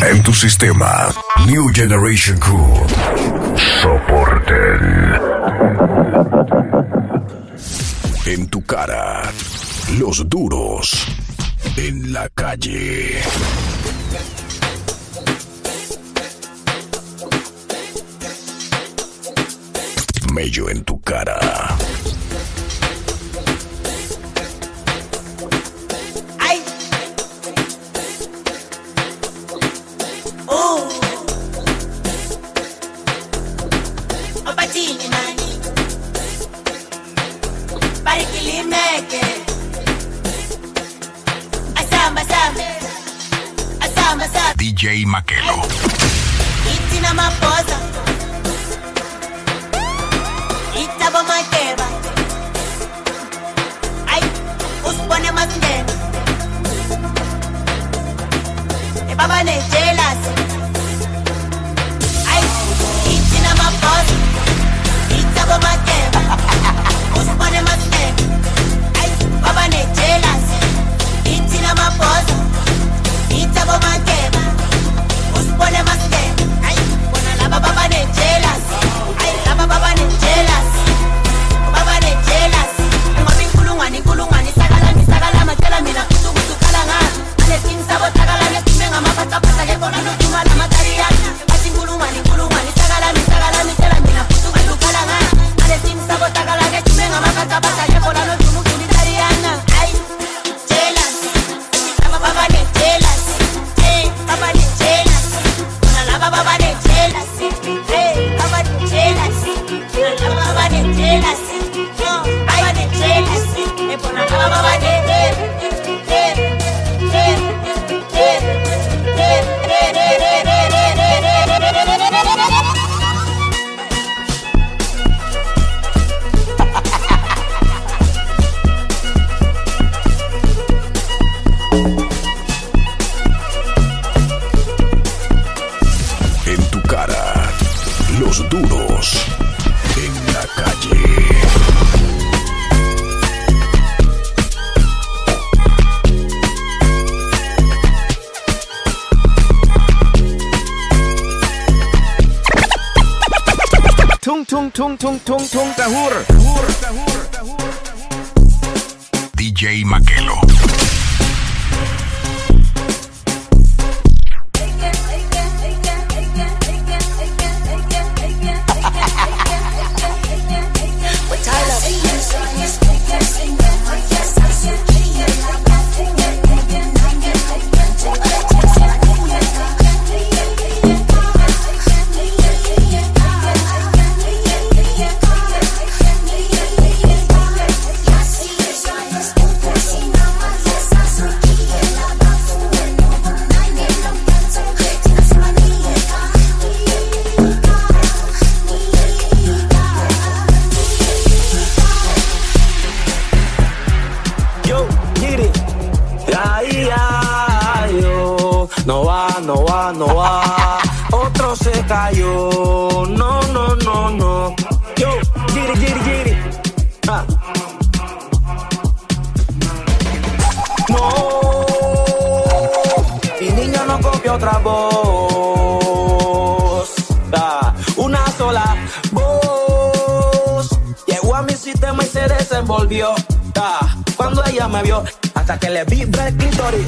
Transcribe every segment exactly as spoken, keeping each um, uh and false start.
En tu sistema, New Generation Crew. Soporten. En tu cara, los duros. En la calle. Mello en tu cara. Ay. Oh. Opatini nani. Barikilimeke. Asamba samba. Asamba samba. D J Makelo. Itina maposa. Itaba makeba. Ay, uspone masngena. E baba ne jealous. Ay, itina maposa. Itaba makeba. Uspone masngena. Ay, baba ne jealous. Itina maposa. Itaba makeba. Uspone masngena. Ay, bona la baba ne jealous. Ay, la baba ne jealous. Baba ne jealous. Ngoba inkulungwane inkulungwane isakala nisakala matela mina kusuku kala ngani. Aletin sabo takala nesime ngamaphatha phatha ke kona nothuma la matariyana. Bathi inkulungwane inkulungwane isakala nisakala mitela mina kusuku kala ngani. Aletin sabo takala ke nesime ngamaphatha phatha ke kona nothuma kulitariyana. Ay, jealous. Baba baba ne jealous. Hey, baba ne jealous. Bona la baba ne jealous. Hey, baba ne jealous. La baba ne jealous. En tu cara, los duros. En la calle. Tung tung tung tung tung tung tahur. D J Makelo. No va, no va, no va. Otro se cayó. No, no, no, no. Yo, giri, giri, giri. Ah. No. Mi niño no copia otra voz. Ah. Una sola voz. Llegó a mi sistema y se desenvolvió. Ah. Cuando ella me vio, hasta que le vibra el clítoris.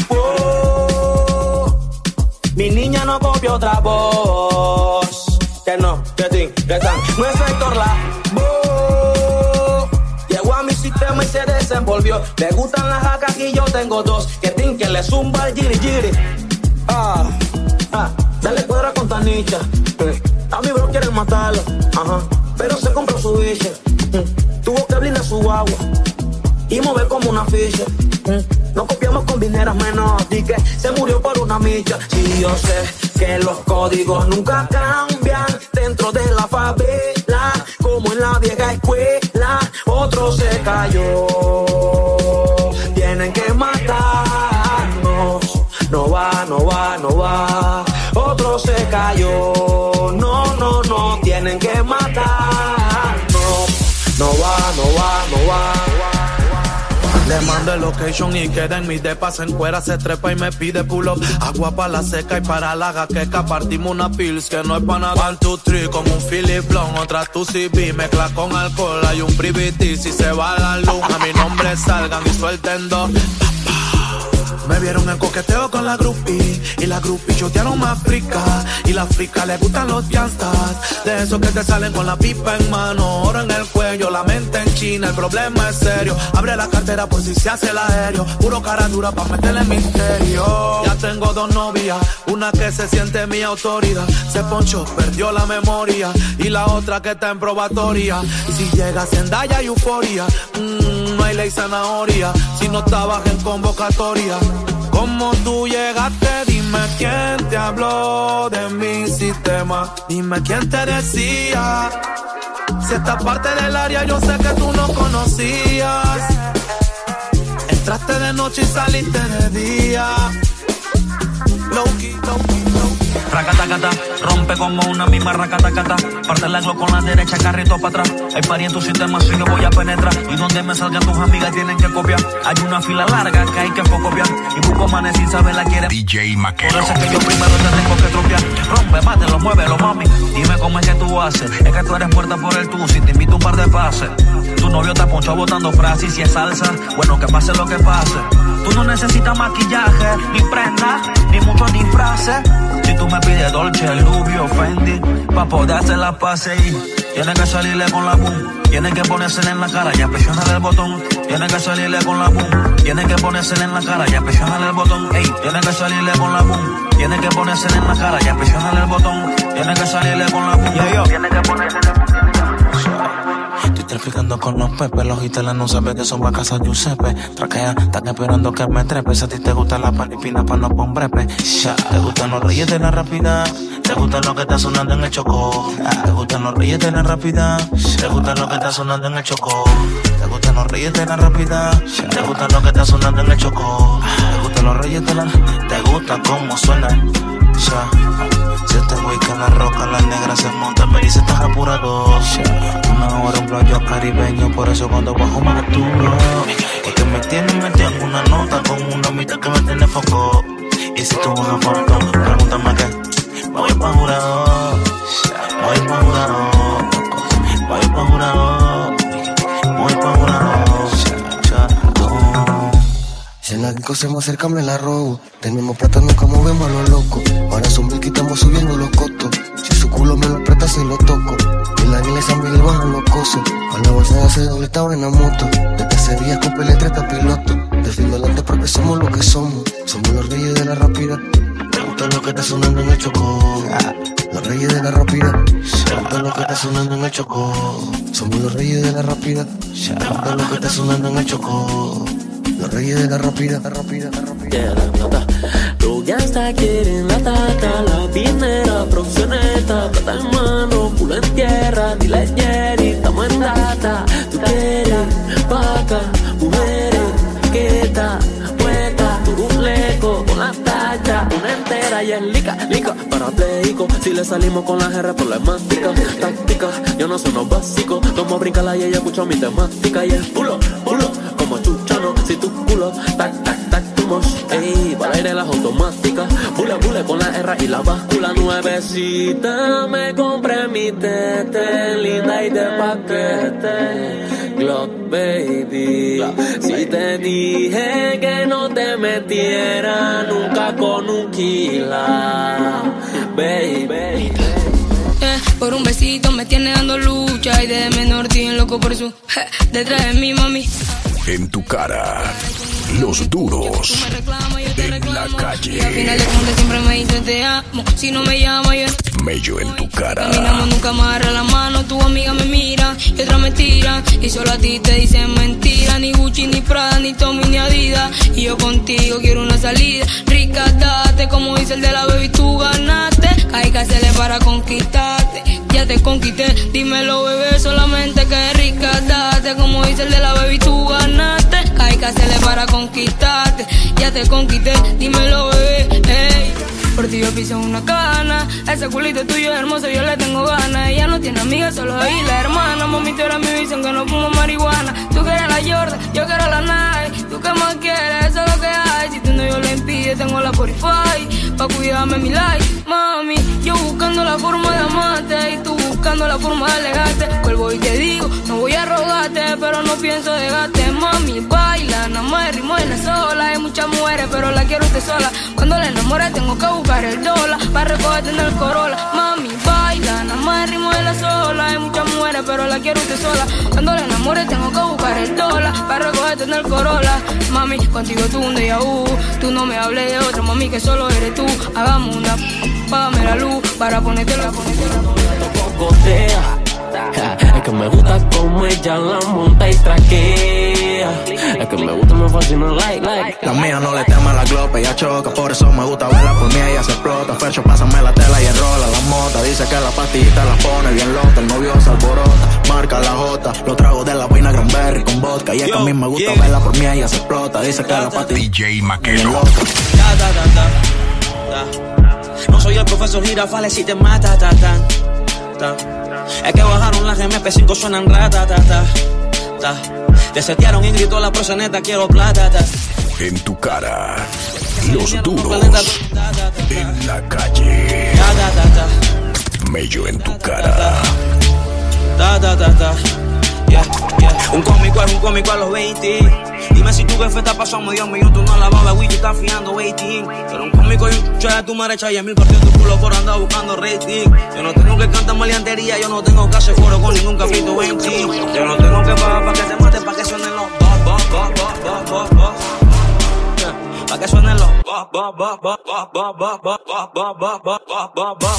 Oh, mi niña no copia otra voz. Que no, que tin, que tan. No es Héctor la voz. Llegó a mi sistema y se desenvolvió. Le gustan las jacas y yo tengo dos. Que tin, que le zumba el giri giri. Ah, ah, dale cuadra con Tanicha. Eh, a mi bro quieren matarlo. Ajá, pero se compró su bicha. Mm, tuvo que blindar su agua y mover como una ficha. Mm, no copiamos con vineras menos, y que se murió por una micha. Sí, yo sé que los códigos nunca cambian dentro de la favela, como en la vieja escuela. Otro se cayó, tienen que matarnos. No va, no va, no va. Otro se cayó, no, no, no, tienen que matarnos. No va, no va, no va. Le mando el location y queda en mi depa. Se encuera, se trepa y me pide pull up. Agua para la seca y para la jaqueca. Partimos una pills que no es para nada. One, two, three, como un Philip Blonde. Otra tu C B, mezcla con alcohol. Hay un privity si se va la luz. A mi nombre salgan y suelten dos. Me vieron en coqueteo con la groupie y la groupie chotearon más frica. Y la frica le gustan los fianzas, de esos que te salen con la pipa en mano, oro en el cuello, la mente en China. El problema es serio, abre la cartera por si se hace el aéreo. Puro cara dura pa' meterle misterio. Ya tengo dos novias, una que se siente mi autoridad, se ponchó, perdió la memoria, y la otra que está en probatoria. Si llega Zendaya y euforia, mmm, no hay ley zanahoria si no estabas en convocatoria. ¿Cómo tú llegaste? Dime quién te habló de mi sistema. Dime quién te decía. Si esta parte del área yo sé que tú no conocías. Entraste de noche y saliste de día. Low-key, low-key, low-key. Racatacata, rompe como una misma racatacata. Parte la glock con la derecha, carrito para atrás. Hay pari en tu sistema, si yo voy a penetrar. Y donde me salgan tus amigas tienen que copiar. Hay una fila larga que hay que copiar. Y busco manes sin saber la quiere. D J Makelo. Por eso es que yo primero te tengo que tropear. Rompe, bátelo, muévelo, mami. Dime cómo es que tú haces. Es que tú eres muerta por el tú. Si te invito un par de pases. Tu novio te ponchó botando frases. Si es salsa, bueno, que pase lo que pase. Tú no necesitas maquillaje, ni prenda, ni muchos disfraces. Si tú me pides Dolce, Lubio, Fendi, pa' poder hacer la pase y tiene que salirle con la boom. Tiene que ponérsela en la cara y presionarle el botón. Tiene que salirle con la boom. Tiene que ponérsela en la cara y presionarle el botón. Ey, tiene que salirle con la boom. Tiene que ponérsela en la cara y presionarle el botón. Tiene que salirle con la boom. Yeah, yo. Tiene que ponérsela. Estoy traficando con los pepes, los gitanos no saben que son vacas a Giuseppe. Traquea, están esperando que me trepe. Si a ti te gusta la palipina pa' no pon brepe. Ya, te gustan los reyes de la rápida. Te gustan lo que está sonando en el chocó. Te gustan los reyes de la rápida. Te gustan lo que está sonando en el chocó. Te gustan los reyes de la rápida. Te gustan lo que está sonando en el chocó. Te gustan los reyes de la. Te gusta cómo suena. Ya. Si este güey que la roca, la negra se monta, me dice estás apurado. Una hora un playo caribeño, por eso cuando bajo me detuvo. Es que me tiene metido en una nota con una mitad que me tiene foco. Y si tú una foto, pregúntame qué. Me voy pa' jurado, me voy pa' jurado, me voy pa' jurado, me voy pa' jurado. Si en la disco se me acerca me la robo. Del mismo plato nunca movemos a los locos. Ahora son mil que estamos subiendo los costos. Si su culo me lo aprieta se lo toco. Y la Aguila San Miguel bajan los cosos. A la bolsa de hace doble estaba en la moto. Desde ese día con peletra hasta piloto. Defiendo delante porque somos lo que somos. Somos los reyes de la rápida. Te gusta lo que está sonando en el chocó. Los reyes de la rápida. Te gusta lo que está sonando en el chocó. Somos los reyes de la rápida. Te gusta lo que está sonando en el chocó. Los reyes de la rápida, la rápida, la rápida. Yeah, la nota. Los gangsta quieren la tata, la dinera, proxioneta, plata en mano, culo en tierra, dile Jerry, estamos en data. Tú quieres vaca, mujeres, quieta, puesta, tú un leco, con la tacha, una entera y es lica, lica, para pleico. Si le salimos con la R problemática, táctica, yo no soy unos básicos. Como brinca y ella escucha mi temática y es pulo, pulo, como chuchano. Si tu culo, tac, tac, tac, tu mosh, ey, para aire las automáticas. Bule, bule con la R y la báscula nuevecita. Me compré mi tete, linda y de paquete. Glock, baby. Si te dije que no te metiera nunca con un kila, baby. Eh, por un besito me tiene dando lucha. Y de menor tiene loco por su je, detrás de mi mami. En tu cara, los duros en la calle. Y al final de cuentas siempre me dice te amo. Si no me llama yo Mello en tu cara. Caminamos, nunca me agarra la mano. Tu amiga me mira y otra me tira. Y solo a ti te dicen mentira. Ni Gucci, ni Prada, ni Tommy, ni Adidas. Y yo contigo quiero una salida. Rica, date, como dice el de la baby, tú ganaste. Hay que hacerle para conquistarte. Ya te conquisté, dímelo bebé, solamente que rica, date. Como dice el de la baby, tú ganaste. Hay que hacerle para conquistarte. Ya te conquisté, dímelo bebé, ey. por ti yo piso una cana. Ese culito tuyo es hermoso, yo le tengo ganas. Ella no tiene amigas, solo ahí la hermana. Mami, tú eres mi visión, que no fumo marihuana. Tú quieres la Jordan, yo quiero la Nike. Tú qué más quieres, eso es lo que hay. Si tú no yo le impide, tengo la Spotify pa' cuidarme mi like. Mami, yo buscando la forma de amarte y tú buscando la forma de alejarte. Vuelvo y te digo, no voy a rogarte, pero no pienso dejarte. Mami, baila, nada más el ritmo de la sola. Hay muchas mujeres, pero la quiero usted sola. Cuando la enamore tengo que buscar el dólar para recogerte en el Corolla. Mami, baila, nada más el ritmo de la sola. Hay muchas mujeres, pero la quiero usted sola. Cuando la enamore tengo que buscar el dólar para recogerte en el Corolla. Mami, contigo tú un déjà vu. Tú no me hables de otra, mami, que solo eres tú. Hagamos una, págame la luz para ponerte la, ponerte la, cocotea. Es que me gusta como ella la monta y traquea. Es que me gusta, me fascina, like, like. La mía no le teme a la glope, ella choca. Por eso me gusta verla por mí, ella se explota. Fercho, pásame la tela y enrola la mota. Dice que la pastillita la pone bien lota. El novio se alborota, marca la jota. Lo trago de la vaina Granberry con vodka. Y es que a mí me gusta verla por mí, ella se explota. Dice que la pastillita D J Maquero. Da, da, da, da, da. No soy el profesor Girafales si te mata, ta, ta, ta. Es que bajaron las M P cinco, suenan rata, ta, ta, ta. Te setearon y gritó la proseneta, quiero plata, ta. En tu cara, los duros en la calle. Ta, ta, ta, ta. Mello en tu cara. Ta, ta, ta, ta. Yeah, yeah. Un cómico es un cómico a los veinte. Dime si tu jefe está pasando medio millón, tú no la babas, güey, tú estás fiando waiting. Pero un cómico y un chucha de tu marecha y a mil partidos tu culo por andar buscando rating. Yo no tengo que cantar maleantería, yo no tengo que hacer foro con ningún capítulo veinte. Yo no tengo que pagar pa' que te mate, pa' que suenen los bop, bop, bop, bop, bop, bop, bop. Pa' que suenen los bop, bop, bop, bop, bop, bop, bop, bop, bop, bop, bop, bop, bop, bop, bop,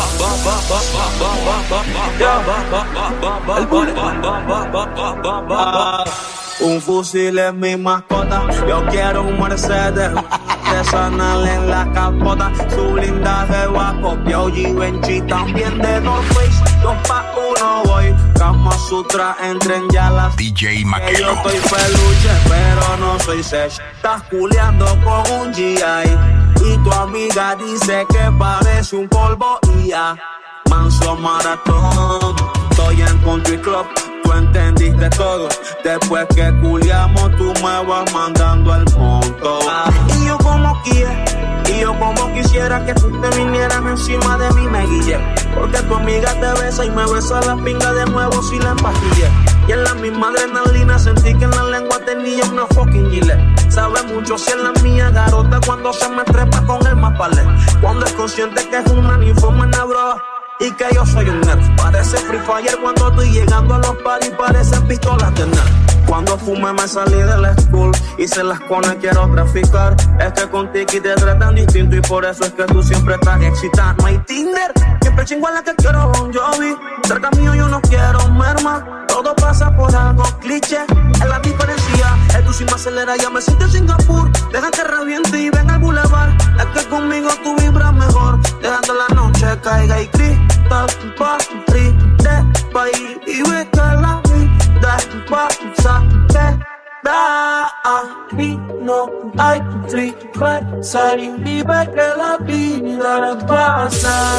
bop, bop, bop. Un fusil es mi mascota, yo quiero un Mercedes, artesanal en la capota, su blindaje va a copiar O G Benchi también de North Face, dos pa' uno voy, Kama Sutra, entren ya las D J Maquero. Yo estoy peluche, pero no soy sesh, estás culeando con un G I, y tu amiga dice que parece un polvo y ya, manso maratón, estoy en Country Club. Tú entendiste todo, después que culiamos tú me vas mandando al monto. Ah, y yo como quiera, y yo como quisiera que tú te vinieras encima de mí, me guille. Porque tu amiga te besa y me besa la pinga de nuevo si la empastillé. Y en la misma adrenalina sentí que en la lengua tenía una fucking gilet. Sabe mucho si es la mía garota cuando se me trepa con el mapalé. Cuando es consciente que es una ninfómana bro. Y que yo soy un nerd. Parece Free Fire cuando estoy llegando a los paris. Parecen pistolas de nerd. Cuando fumé me salí de la school. Hice las cones, quiero traficar. Es que con Tiki te tratan distinto. Y por eso es que tú siempre estás excitada. No hay Tinder. Siempre chingo a la que quiero Bon Jovi. Cerca mío yo no quiero merma. Todo pasa por algo cliché. Es la diferencia. El tú si me acelera ya me siento en Singapur. Deja que reviente y venga al boulevard. Es que conmigo tú vibras mejor. Dejando la noche caiga y cristal patri de país. Y ve que la vida pasa que da. Y no hay tristeza. Y vive que la vida pasa.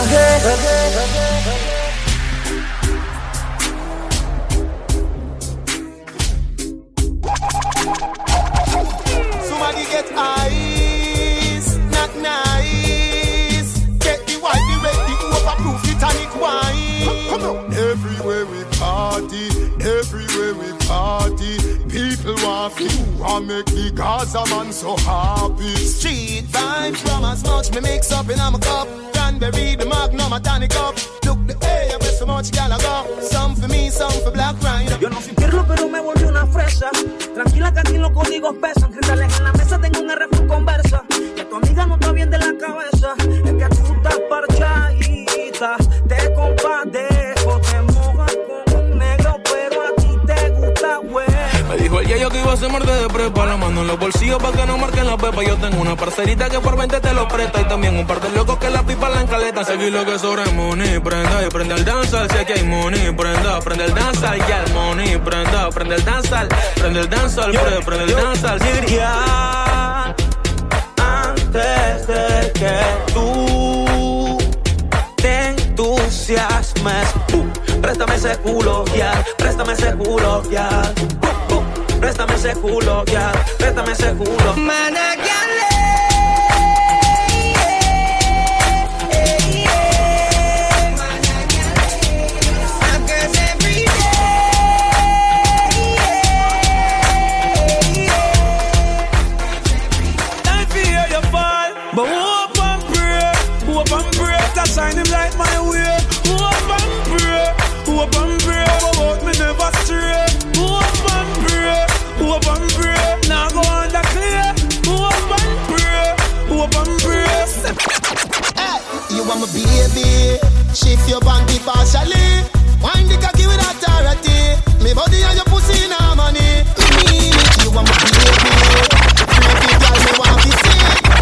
Somebody get ice, not nice. Get the white, the red, the overproof, the tonic wine. Come on. Everywhere we party, everywhere we party. People want to and make the Gaza man so happy. Street vibes from as much me mix up in a cup. Cranberry, the Magnum, a tonic up. Look the air, where so much gal I go. Some for me, some for Black Rhino. Yo no soy pierlo, pero me volví una fresa. Tranquila que aquí los códigos pesan. Cristales en la mesa, tengo un R F conversa. Que tu amiga no está bien de la cabeza. Es que tú estás parchadita. Te compadezco, te mojas con un negro, pero a ti te gusta, güey. Me dijo el yayo que iba a ser muerte de prepa. La mano en los bolsillos pa' que no marquen la pepa. Yo tengo una parcerita que por veinte te lo presta. Y también un par de locos que la pipa la encaleta. Seguí lo que sobre money, prenda y prende el danzal. Si aquí hay money, prenda, prende el danzal. Ya el money, prenda, prende el danzal. Prende el danzal, prende, prende el danzal. Diría antes de que tú préstame ese, uh, préstame ese culo, yeah, préstame ese culo, yeah, uh, uh, préstame ese culo, yeah, préstame ese culo. Managueale. But hope and pray, hope and pray, to shine him light my way. Hope and pray, hope and pray, but me never stray. Hope and pray, hope and pray, now go under clear. Hope and pray, hope and pray. Hey, you want my baby? Shift your panty partially. Wind the cocky with authority. Me body and your pussy in harmony. Me mean it, you want my baby? Freaky girl, me want to see.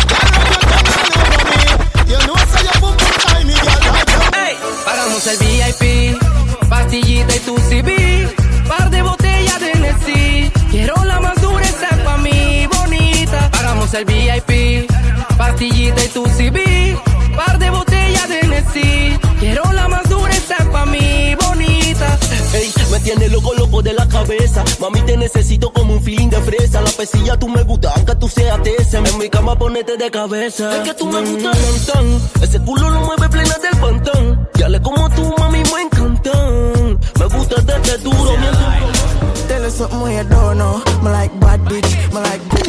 Hey, pagamos el V I P, pastillita y tu C B, par de botellas de Nessie. Quiero la más dura, esa pa' mí, bonita. Pagamos el V I P, pastillita y tu C B, par de botellas de Nessie. Quiero la más dura, esa pa' mí, bonita. Ey, me tiene loco, loco de la cabeza. Mami, te necesito como un feeling de fresa. La pesilla tú me gusta, aunque tú seas tesa. En mi cama ponete de cabeza. Es que tú me gustas tan. Ese culo lo mueve plena del pantán. Ya le como tú, mami, me encantan. Me gusta desde duro, mientras. Tell us something we don't know. Me like bad bitch, me like good.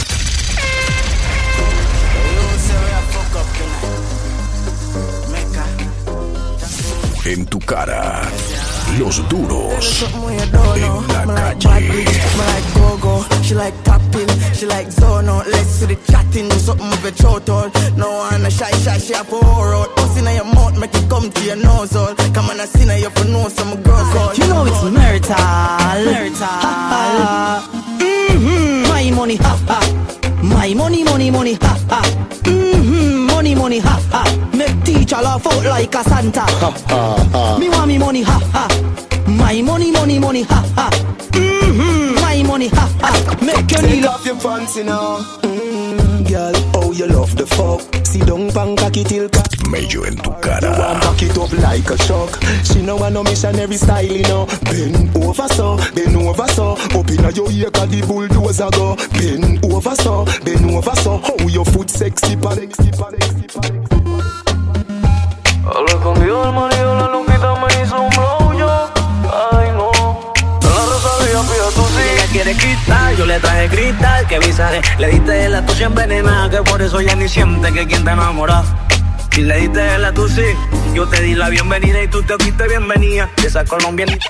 En tu cara, los duros en la calle. Me like go-go, she like tapping, she like zono. Let's do the chatting, do something with your throat all. No one a shy shy, she a pour out. Bust in your mouth, make it come to your nose all. Come on, I see now you for know some girls call. You know it's marital, marital. Mm-hmm, my money, ha ha. My money, money, money, ha ha. Mm-hmm, money, money, ha ha. Make teacher laugh out like a Santa. Ha ha ha. Me want me money, ha ha. My money, money, money, ha ha. Mm-hmm, my money, ha ha. Make your knee off your fancy now. Mm, girl, oh you love the fuck. See don't pan cocky till Mello en tu cara. You want back it up like a shock. She know want no missionary style, you know. Bend over so, bend over so. Up inna your ear 'cause the bulldozer go. Bend over so, bend over so. How your foot sexy pa, sexy pa, sexy pa, sexy pa. A lo escondido del marido la lonquita me hizo un blow yo. Ay no, de la Rosalía pide tu sí. Ella quiere cristal, yo le traje cristal. Que visaje, le diste la tuya envenenada. Que por eso ya ni siente que quien te enamora. Si le diste la tu sí, yo te di la bienvenida y tú te fuiste bienvenida. Esa colombianita.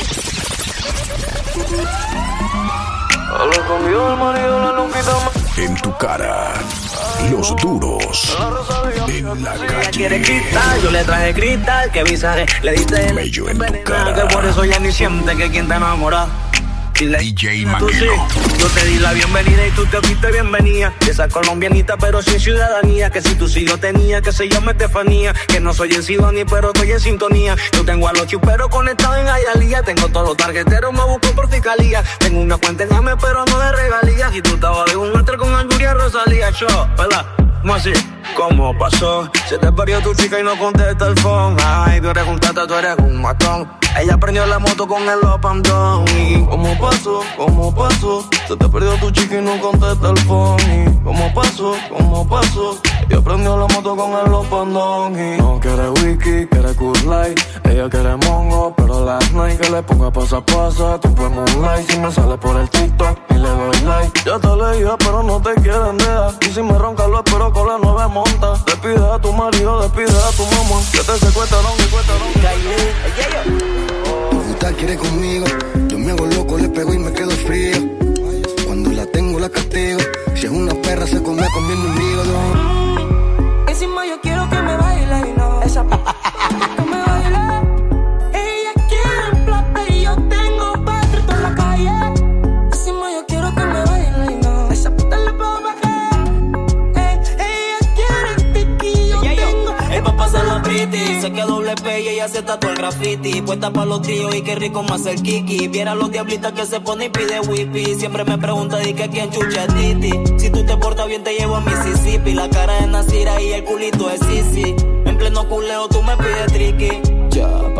A lo escondido del marido la lonquita me... En tu cara, los duros en la Ella calle. quiere cristal, yo le traje cristal. Que visaje, le diste la Mello en tu envenenada. cara. Que por eso ya ni siente que quien te enamora. D J Tú sí, yo te di la bienvenida y tú te fuiste bienvenida. Esa colombianita pero sin ciudadanía. Que si tú sí lo tenías, que se llama Estefanía. Que no soy en Sidoni pero estoy en sintonía. Yo tengo a los chuperos conectados en Hialeah. Tengo todos los tarjeteros, me busco por fiscalía. Tengo una cuenta en M pero no de regalías. Y tú estabas de un altar con Anjuria Rosalía. Yo, ¿verdad? ¿Cómo así? ¿Cómo pasó? Se te perdió tu chica y no contesta el phone. Ay, tú eres un tata, tú eres un matón. Ella prendió la moto con el up and down. ¿Y cómo pasó? ¿Cómo pasó? Se te perdió tu chica y no contesta el phone. ¿Y cómo pasó? ¿Cómo pasó? Ella prendió la moto con el up and down. Y no quiere wiki, quiere cool light. Ella quiere mongo, pero last night que le ponga paso a paso. Tiempo en moonlight. Si me sale por el TikTok y le doy like. Ya te leía, pero no te quieren dejar. Y si me ronca lo espero con la nueve monta. Despide a tu marido, despide a tu mamá. Que te secuestraron y secuestraron. Me gusta, quiere conmigo. Yo me hago loco, le pego y me quedo frío. Cuando la tengo, la castigo. Si es una perra, se come comiendo un hígado. Mm, encima yo quiero que me baile y no. Esa p que me baile. Ella quiere plata y yo tengo patrito en la calle. Encima yo quiero que me baile y no. Esa puta le puedo bajar. Eh, ella quiere tiki y yo tengo. Es pa' pasar la pretty. Sé que doble P y ella se tatuó el graffiti. Puesta pa' los tríos y qué rico más el kiki. Viera los diablitas que se pone y pide whippy. Siempre me pregunta di que quién chucha es Titi. Si tú te portas bien te llevo a Mississippi. La cara de Nasira y el culito es Sisi. En pleno culeo tú me pides tricky. Ya,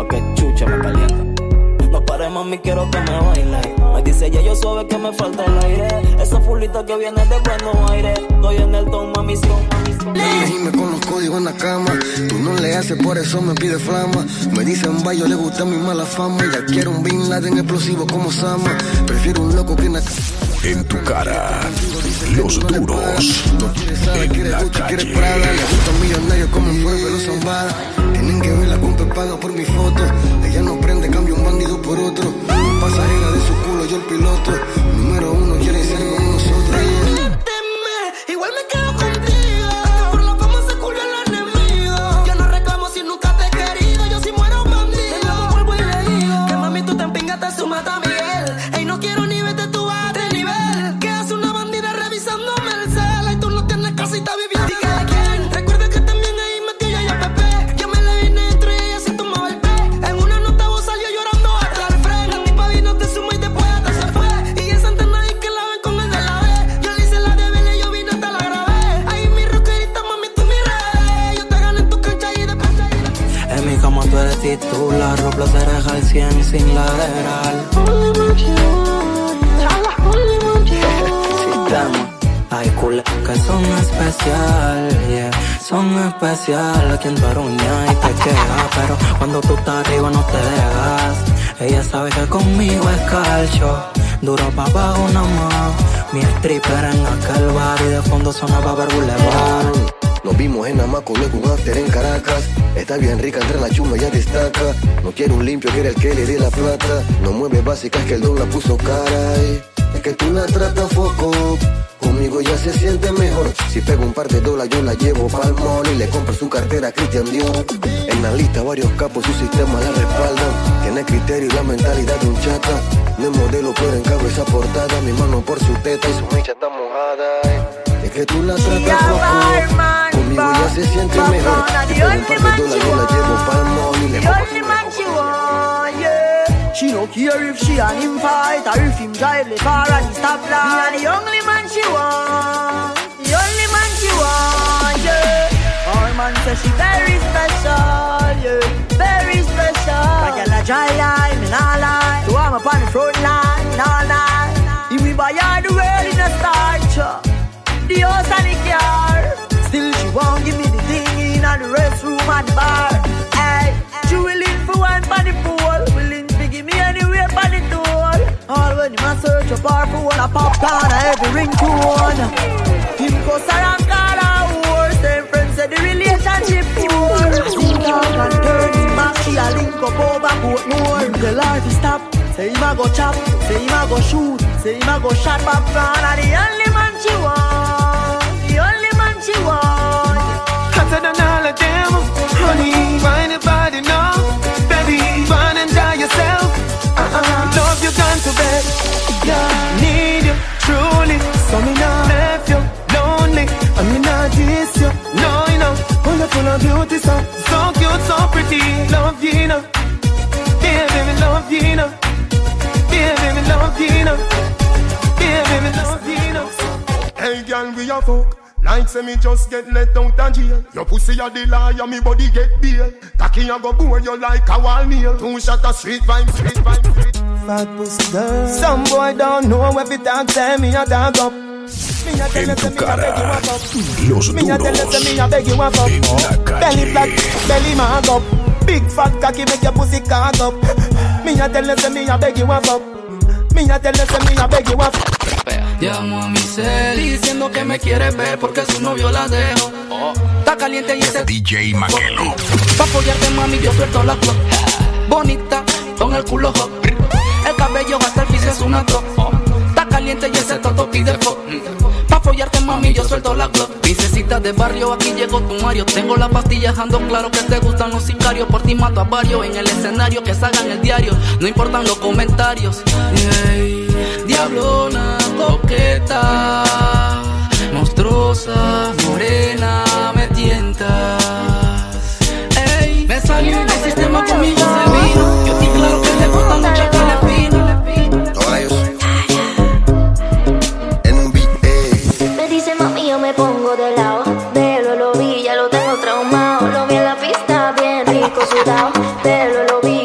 pa' que chucha me calienta. No pares, mami, quiero que me baile. Me dice ella, yo suave que me falta el aire. Esa fulita que viene de Buenos Aires. Estoy en el ton, mami, son, mami, son. Me gime con los códigos en la cama. Tú no le haces, por eso me pide flama. Me dicen bayo, le gusta mi mala fama. Ella quiere un Bin Laden explosivo como Sama. Prefiero un loco que una... En tu cara, los duros. No quiere saber, quiere Gucci, quiere Prada. Le gustan millonarios como un pueblo pero zambada. Tienen que verla con paga por mi foto. Ella no prende, cambia un bandido por otro. Pasajera de su culo, yo el piloto. Número uno, quiere ser como nosotros. Igual me quedo contigo. Hasta por la fama se culió el enemigo. Yo no reclamo si nunca te he querido. Yo si muero bandido. De nuevo vuelvo y le digo que mami tú te empingaste su mata Miguel. Ey, no quiero ni verte tú a este nivel. Que hace una bandida revisándome el cel. Y tú no tienes casita viviendo. ¿Y que quién? Recuerda que también ahí metí yo y a Pepe. Yo me la vine dentro y ella se tomaba el pez. En una nota vos salió llorando hasta el freno. La tipa vino, te sumó y después hasta se fue. Y esa antena ahí que la ven con el de la B. Yo le hice la de Vélez, yo vine hasta la grabé. Ahí mi rockerita, mami, tú mi redes. Yo te gané en tu cancha y después en mi cama tú eres titular. Los placeres al cien sin lateral. Sistema. Hay cules que son especial, yeah. Son especial a quien te aruña y te queda. Pero cuando tú estás arriba no te dejas. Ella sabe que conmigo es calcio. Duro pa' abajo nada más. Mi stripper en aquel bar y de fondo sonaba ver Boulevard. Nos vimos en Amaco, luego un after en Caracas. Está bien rica, entre la chuma ya destaca. No quiere un limpio, quiere el que le dé la plata. No mueve básicas que el don la puso cara. eh. Es que tú la tratas foco. Conmigo ya se siente mejor. Si pego un par de dólares yo la llevo pa'l mall y le compro su cartera a Christian Dior. En la lista varios capos, su sistema la respaldan. Tiene criterio y la mentalidad de un chata. No es modelo pero encargo esa portada. Mi mano por su teta y su mecha está mojada. eh. Es que tú la tratas foco. Conmigo ya se siente mejor. Si pego un par de dólares yo la llevo pa'l mall y le compro su She no care if she and him fight or if him drive the car and he stop light. Me and the only man she want, the only man she want, yeah. Our man says she very special, yeah, very special. Like a la dry line, me nah lie. So I'm up on the front line, all night. If we buy all the world in a starch, the house and the car. Still she won't give me the thing in the restroom and the bar. Hey, she willing for one for the pool, willing to give me anywhere for the door. All when you must search a bar for one a popcorn and every ringtone. Him goes around call a horse. Them friends say the relationship poor. Sit down and turn him back. She a link up over Portmore. The life is stop. Say him a go chop. Say him a go shoot. Say him a go shot popcorn. And the only man she want, the only man she want. Hotter than all of them. Honey, find your body now. Baby, run and die yourself. Uh-uh. Love you gone to bed. Yeah, need you truly. So me not left you lonely. I mean not this you. No, you know. Full of full of beauty, so so cute, so pretty. Love you, know. Yeah, baby, love you, know. Yeah, baby, love you, know. Yeah, baby, love you, know. Hey, girl, we a fuck. Like say me just get let out of jail. Your pussy a the liar, me body get bail. Cocky a go bore you like a wall nail. Two shot of street vibe, street vibe, street. Fat pussy girl. Some boy don't know if it talk, say me a dog up. Me a tell you say me a beg you a fuck. Los Me a tell you say me a beg you a fuck. en la calle. Belly flat, belly mag up. Big fat cocky make your pussy cock up. Me a tell you say me a beg you a fuck. Me a tell you say me a beg you a fuck. Llamo a mi cel diciendo que me quiere ver porque su novio la dejó. Está caliente y ese D J Maquelo. Pa' apoyarte, mami, yo suelto la flor. Bonita, con el culo hot. El cabello hasta el piso es una top. Está caliente y ese toto pide fo. Pa' apoyarte, mami, yo suelto la glock. Princesita de barrio, aquí llegó tu Mario. Tengo la pastilla, ando claro que te gustan los sicarios. Por ti mato a varios en el escenario que salgan el diario. No importan los comentarios. Yeah. Diablona, coqueta, monstruosa, morena, me tientas. Ey, me salió en el sistema conmigo se vino. Yo estoy claro que le gustan los chacales finos. Caballos. N B A. Me dice mami, yo me pongo de lado. Velo, lo vi, ya lo tengo traumado. Lo vi en la pista, bien rico sudado. Velo, lo vi.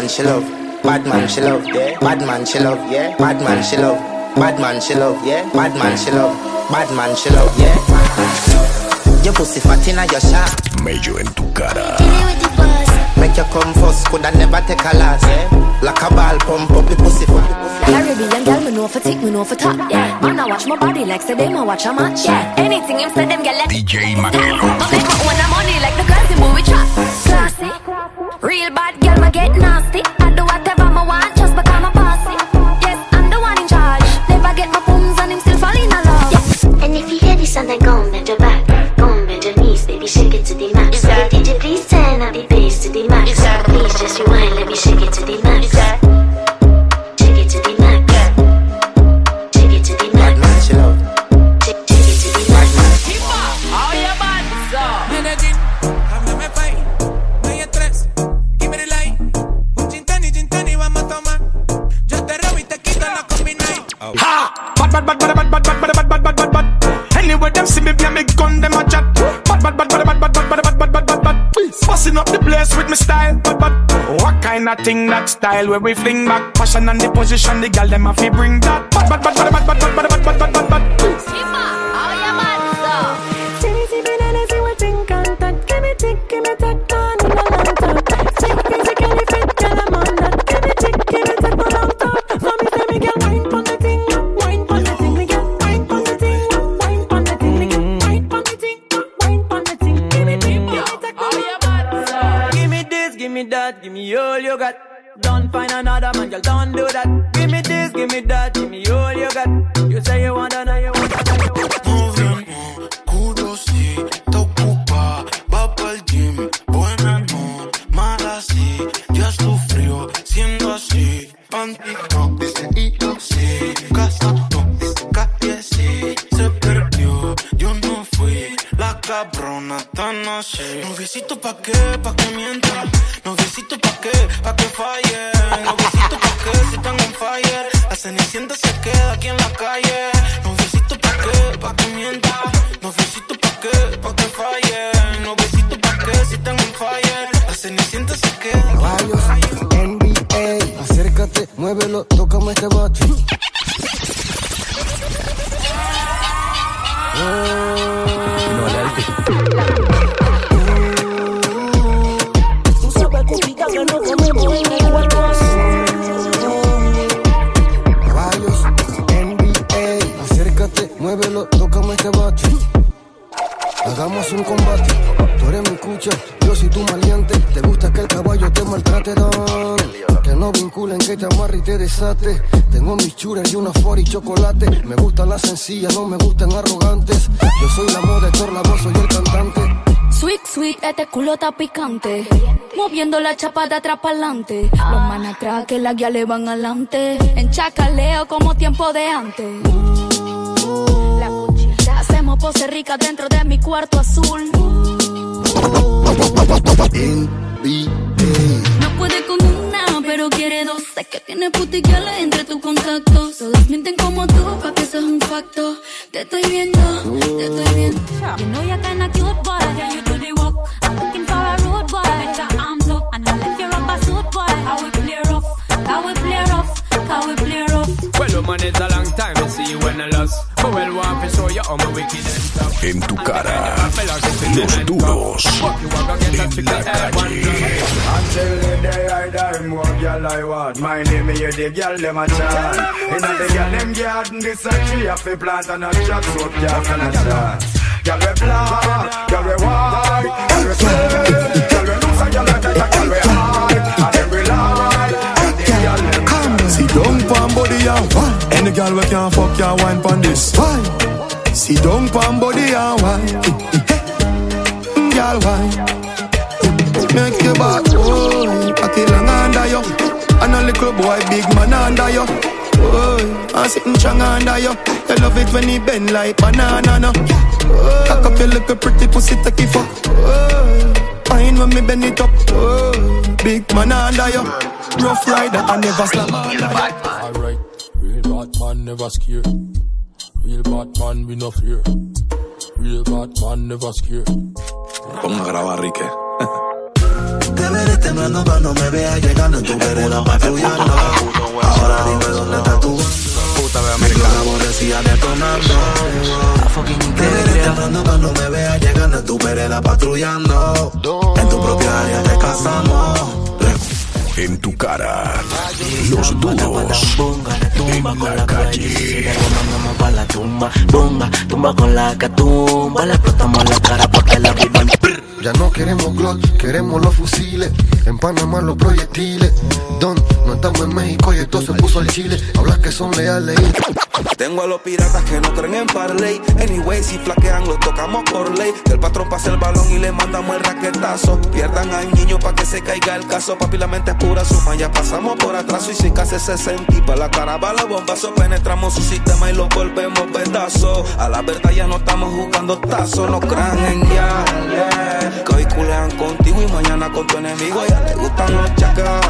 man she love, bad man she love, yeah. Bad man she love, yeah. Bad man she love, bad man she love, yeah. Bad man she love, bad man she love, yeah. Your pussy fat inna your shot. Mello en tu cara. Make you come first, coulda never take a loss, yeah. Like a ball pump up your pussy, pussy, pussy. Caribbean girl, me know for tick, me know for top, yeah. Man, I watch my body like say them, I watch a match, yeah. Anything him say them, get let D J Makelo. I make my own money like the girls in movie trap. Classy, real bad girl, me get nasty. I do whatever I want, just because I'm bossy. Yes, I'm the one in charge. Never get my pums and him still fall in love. Yeah. And if you hear this, and then go and bend your back, go and bend your knees, baby, shake it to the max. Say, D J, please turn up the bass to the max. Please just rewind, let me shake it to the max. Shake it to the max. Shake it to the max. Shake, shake it to the max. All your bad stuff. Medellín, háblame fai. No hay estrés, give me the light. Un gin tonic, gin tonic, vamos a tomar. Yo te robo y te quito la combination. Ha! Bad, bad, bad, bad, bad, bad, bad, bad, bad, bad, bad, bad. Anyway, them see me, be a big gun, them a chat. Bad, bad, bad, bad, bad, bad, bad, bad, bad, bad, bad, bad. Busting up the place with me style, but but what kind of thing that style where we fling back passion and the position the girl them have to bring that. But but but but but but but but but but but but. All your bad stuff. See me, see me, let me see what think and that. Give me tick, give me tick, man, in a long talk. Sick physically fit, girl, I'm on that. Give me tick, give me tick, man, long talk. So me say me girl, wine pon the thing, wine pon the thing, me girl, wine pon the thing, wine pon the thing, me girl, wine pon the thing, wine pon the thing. Give me tick, give me tick, all your bad stuff. Give me this, give me that, give me all you got. Don't find another man, girl, don't do that. Give me this, give me that, give me all you got. You say you want another, you want another, you want another. Culo sí, te ocupa, va pa'l gym. Buena no, mala sí, ya sufrió siendo así. Panty no, dice y lo sé. Casa no, dice calle sí. Se perdió, yo no fui. La cabrona tan así. Noviecito pa' qué, pa' que mientan. Noviecito pa' qué, pa' que falle. Noviecito pa' qué, si están on fire. La cenicienta se queda aquí en la calle. Noviecito pa' qué, pa' que mientan. Noviecito pa' qué, pa' que falle. Noviecito pa' qué, si están on fire. La cenicienta se queda. Rayos, N B A, acércate, muévelo, tócame este bache. No le alte. Tú sabes complicado que no comemos en el cuarto. Rayos, N B A, acércate, muévelo, tócame este bache. Hagamos un combate, tú eres mi cucha, yo soy tu maleante. Te gusta que el caballo te maltrate, don. Que no vinculen, que te amarre y te desate. Tengo mis chures y una for y chocolate. Me gustan las sencillas, no me gustan arrogantes. Yo soy la moda, Héctor Lavoe, soy el cantante. Sweet, sweet, este culo está picante. Moviendo la chapa de atrás pa'lante. Los man atrás que la guía le van adelante. En chacaleo como tiempo de antes. La cuchilla. Hacemos pose rica dentro de mi cuarto azul. N B A. No puede con una, pero quiere dos. Sé que tiene putiquiales entre tus contactos. Todos mienten como tú, pa' que eso es un facto. Te estoy viendo, te estoy viendo. You know you're kinda cute, boy. Yeah, you do the walk. I'm looking for a road boy. Get your arms up and I'll let you rub a suit, boy. How we play rough, how we play rough, how we play rough. Well, man, it's a long time to see you when I lost. But well, want to show you all my wicked and stuff. En tu cara, los duros en la calle. Until the day I die, more girl I want. My name is the girl, them a chant. Inna the girl, them garden, this a tree of a plant and a chat, so girl can a chant. Girl we black, girl we white, girl we slim, girl we loose and girl we tight, girl we high, and them we lie, and the girl them come. See down pan body and wine. Any girl we can fuck can wine pan this. Wine. See down pan body and wine. Girl wine. Make your back, oh, cocky long under you. And a little boy, big man under you. Oh, I'm sitting strong under you. You love it when he bend like banana, no. Oh, cock up your little pretty pussy, take it fuck. Oh, fine when me bend it up. Oh, big man under you. Rough rider, I never slam under you. Alright, real bad man never scared. Real bad man we no fear. Real bad man never scared. Ponga a grabar, Rique. Te veré temblando cuando me veas llegando en tu vereda patrullando. Ahora dime dónde está tu puta de americana. Me aborrecía detonando. Te veré temblando cuando me veas llegando en tu vereda patrullando. En tu propia área te casamos. En tu cara, los duros en la calle. Pa' la tumba, tumba, tumba con la catumba. Le explotamos la cara porque la viva. Ya no queremos Glock, queremos los fusiles. En Panamá los proyectiles. Don, no estamos en México y esto se puso al Chile. Hablas que son leales. Tengo a los piratas que no creen en parlay. Anyway, si flaquean los tocamos por ley. Que el patrón pase el balón y le mandamos el raquetazo. Pierdan al niño pa' que se caiga el caso. Papi, la mente es pura suma, ya pasamos por atraso. Y si casi se sentí pa' la cara va la bombazo. Penetramos su sistema y lo volvemos pedazos. A la verdad ya no estamos jugando tazos. No crean en ya, yeah. Que hoy culean contigo y mañana con tu enemigo. Ya le gustan los chacas.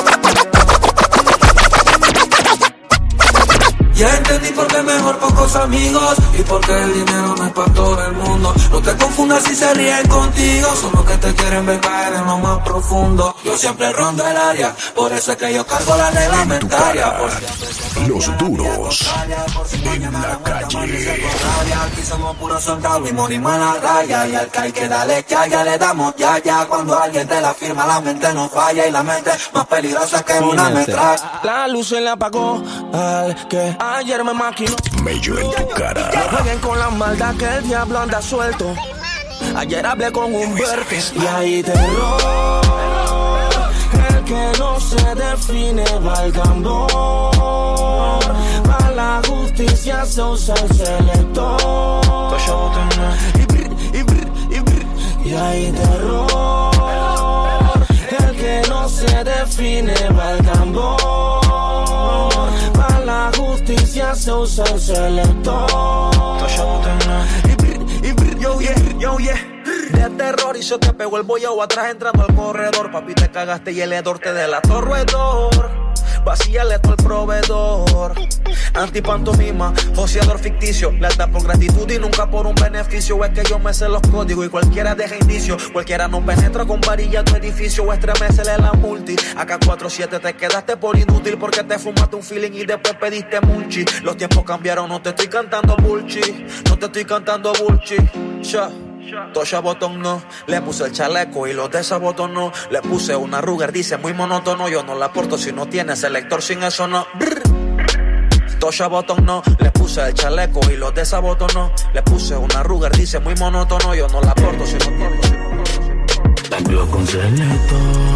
Ya entendí por qué mejor pocos amigos y por qué el dinero no es para todo el mundo. No te confundas si se ríen contigo, son los que te quieren ver caer en lo más profundo. Yo siempre rondo el área, por eso es que yo cargo la reglamentaria. Los duros en la calle. Aquí somos puros soldados y morimos en la raya. Y al que hay que darle ya, ya le damos ya, ya. Cuando alguien te la firma la mente no falla. Y la mente más peligrosa que una metralla. La luz se la apagó al que ayer me maquinó. Mello en tu cara. No jueguen con la maldad que el diablo anda suelto. Ayer hablé con Humberto y hay terror. El que no se define va al tambor. Para la justicia se usa el selector. Y brr, y brr, y brr, y hay terror. El que no se define va al tambor. Para la justicia se usa el selector. Y brr, y brr, yo yeah, yo yeah. De terror y se te pegó el bollao atrás entrando al corredor. Papi, te cagaste y el hedor te delató roedor. Vacíale todo el proveedor. Antipantomima, joseador ficticio. Lealtad por gratitud y nunca por un beneficio. Es que yo me sé los códigos y cualquiera deja indicio. Cualquiera no penetra con varilla tu edificio o estremecele la multi. Acá cuatro siete te quedaste por inútil porque te fumaste un feeling y después pediste munchi. Los tiempos cambiaron, no te estoy cantando bullshit. No te estoy cantando bullshit. Ya. Tosha botón no, le puse el chaleco y lo desabotonó. Le puse una Ruger, dice muy monótono. Yo no la aporto si no tiene selector, sin eso no. Brr. Tosha botón no, le puse el chaleco y lo desabotonó. Le puse una Ruger, dice muy monótono. Yo no la aporto si no aporto. Cambio con selector.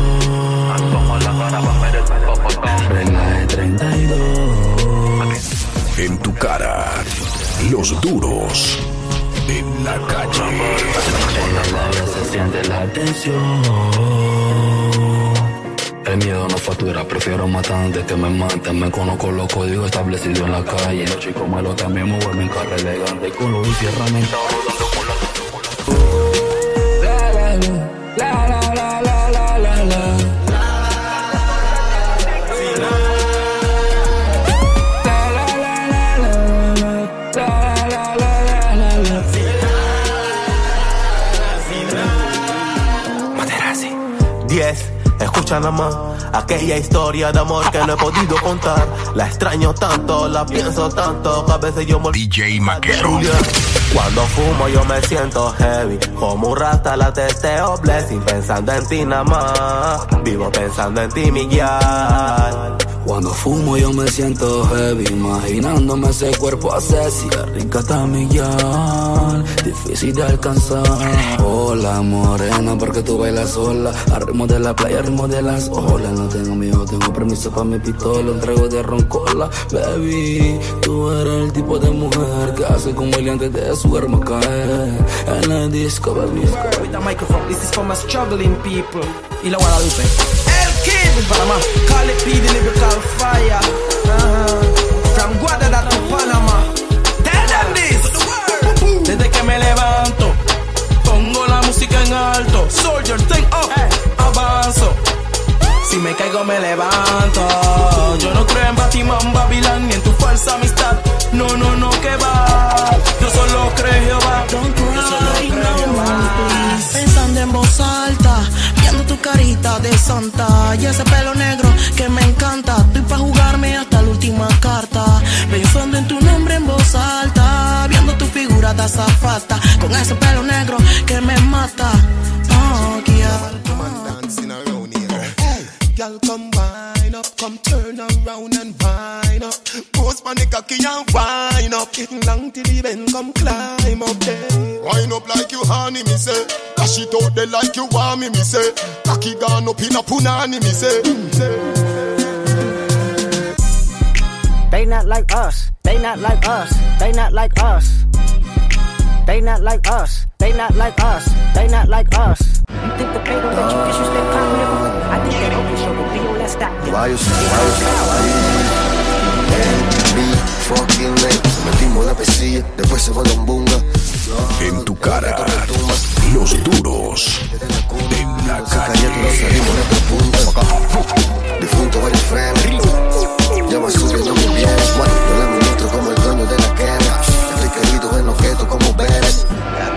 Regla de treinta y dos. En tu cara, los duros en la calle. En la labia se siente la tensión. El miedo no factura, prefiero matar antes que me maten. Me conozco los códigos establecidos en la calle. Los chicos malos también me vuelven carro elegante. Con los bici herramientados rodando por la la la la la la la la. Escucha nada más aquella historia de amor que no he podido contar. La extraño tanto, la pienso tanto, que a veces yo me D J Maquero. Cuando fumo yo me siento heavy, como un rata la teteo blessing. Pensando en ti nada más, vivo pensando en ti mi guial. Cuando fumo yo me siento heavy, imaginándome ese cuerpo asesino. Qué rica está mi guial, difícil de alcanzar. Hola morena, porque tú bailas sola. A ritmo de la playa, a ritmo de las olas. No tengo miedo, tengo permiso pa' mi pistola. Un trago de roncola, baby. Tú eres el tipo de mujer que hace como el antes de su arma caer en la disco, baby. With the microphone, this is for my struggling people. Y la Guadalupe El Kid, Panamá, Cali P, the lyrical fire. uh-huh. From Guadalajara to Panamá. Tell them this. Desde que me levanto, pongo la música en alto. Soldier, think up, hey. Avanzo. Si me caigo me levanto. Yo no creo en Batman, Babilán, ni en tu falsa amistad. No, no, no, que va. Yo solo creo en Jehová. Yo solo creo en Jehová. Pensando en voz alta, viendo tu carita de santa y ese pelo negro que me encanta. Estoy pa' jugarme hasta la última carta, pensando en tu nombre en voz alta, viendo tu figura de azafata, con ese pelo negro que me mata. Oh, yeah. Girl, come wind up, come turn around and wind up. Post on the cocky and wind up. Getting long till the bend, come climb up there. Wind up like you honey, me say. Dash it out there like you want me, me say. Cocky gone up in a punani, me say. They not like us, they not like us, they not like us. They not like us, they not like us, they not like us. You think the pay don't let you disrespect power, nigga? I think that open so the video, let's stop. Why you mi fucking name. Metimos la pesilla, después se fue la bunga. En tu cara, los duros. En la calle. Difunto varios frenes. Ya va subiendo muy bien. Yo le ministro como el dueño de la guerra. Estoy querido en objeto como Pérez.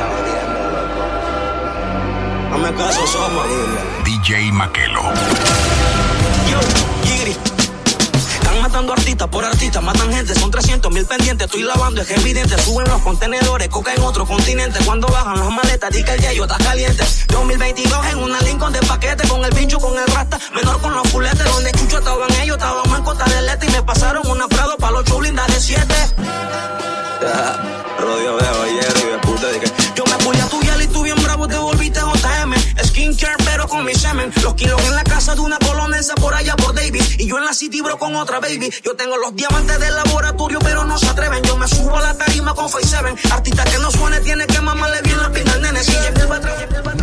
Dame caso, Soma. D J Maquelo. Yo, Giri. Están matando artistas por artistas, matan gente, son trescientos mil pendientes. Estoy lavando, es evidente. Suben los contenedores, coca en otro continente. Cuando bajan las maletas, di que el yello está caliente. dos mil veintidós en una Lincoln de paquete, con el pincho, con el rasta, menor con los fuletes. Donde chucho estaban ellos, estábamos en Costa del Este y me pasaron una Prado pa' los show lindas de siete. Rodeo veo ayer y de puta dije. Yo me puse a tu yel y tú bien bravo te volviste J M. Skincare pero con mi semen. Los kilos en la casa de una colonense por allá por Davis. Y yo en la city bro con otra baby. Yo tengo los diamantes del laboratorio pero no se atreven. Yo me subo a la tarima con Face seven. Artista que no suene tiene que mamarle bien la pinta al nene. Si llega el patrón.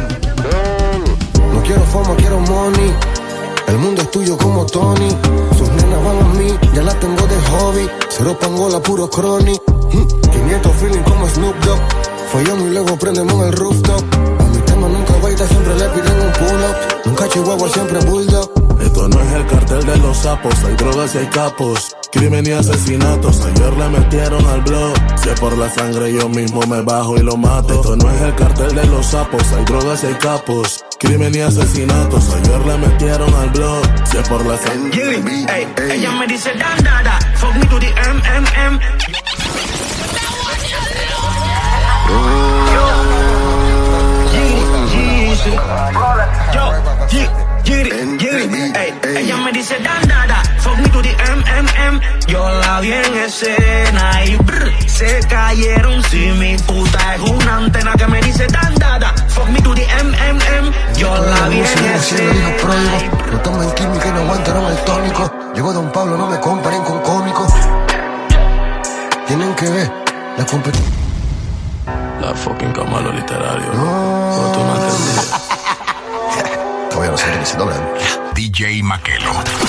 No quiero fama, quiero money. El mundo es tuyo como Tony. Sus nenas van a mí, ya las tengo de hobby. Cero pangola, puro crony. quinientos feeling como Snoop Dogg. Follamos y luego prendemos el rooftop. A mi tema nunca baita, siempre le piden un pull-up. Nunca chihuahua, siempre bulldog. Esto no es el cartel de los sapos. Hay drogas y hay capos, crimen y asesinatos. Ayer le metieron al blog. Si es por la sangre yo mismo me bajo y lo mato. Esto no es el cartel de los sapos. Hay drogas y hay capos, crimen y asesinatos. Ayer le metieron al blog. Si es por la sangre. Ey, ella me dice dan da da. Fuck me to the M M M. Yo, get it, get it, ey, ella me dice dan da da, fuck me to the M M M. Yo la vi en escena y brr, se cayeron. Si mi puta es una antena que me dice dan da da, fuck me to the M M M. Yo la vi en escena. No toman química y no aguantaron el tónico. Llegó Don Pablo, no me comparen con cómicos. Tienen que ver la competencia. La fucking Camalo literario. No, no tú no entendías. Todavía no sé ni si doblan. D J Maquelo.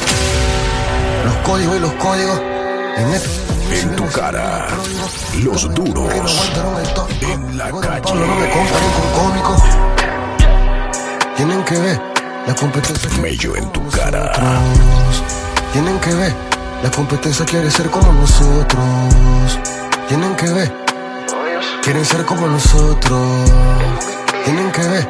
Los códigos y los códigos. En, este, en tu cara. Los duros. En la calle. Pablo, no me comparen con cómicos. Tienen que ver la competencia. Mello en tu cara. Tienen que ver la competencia quiere ser como nosotros. Tienen que ver. Quieren ser como nosotros. Tienen que ver.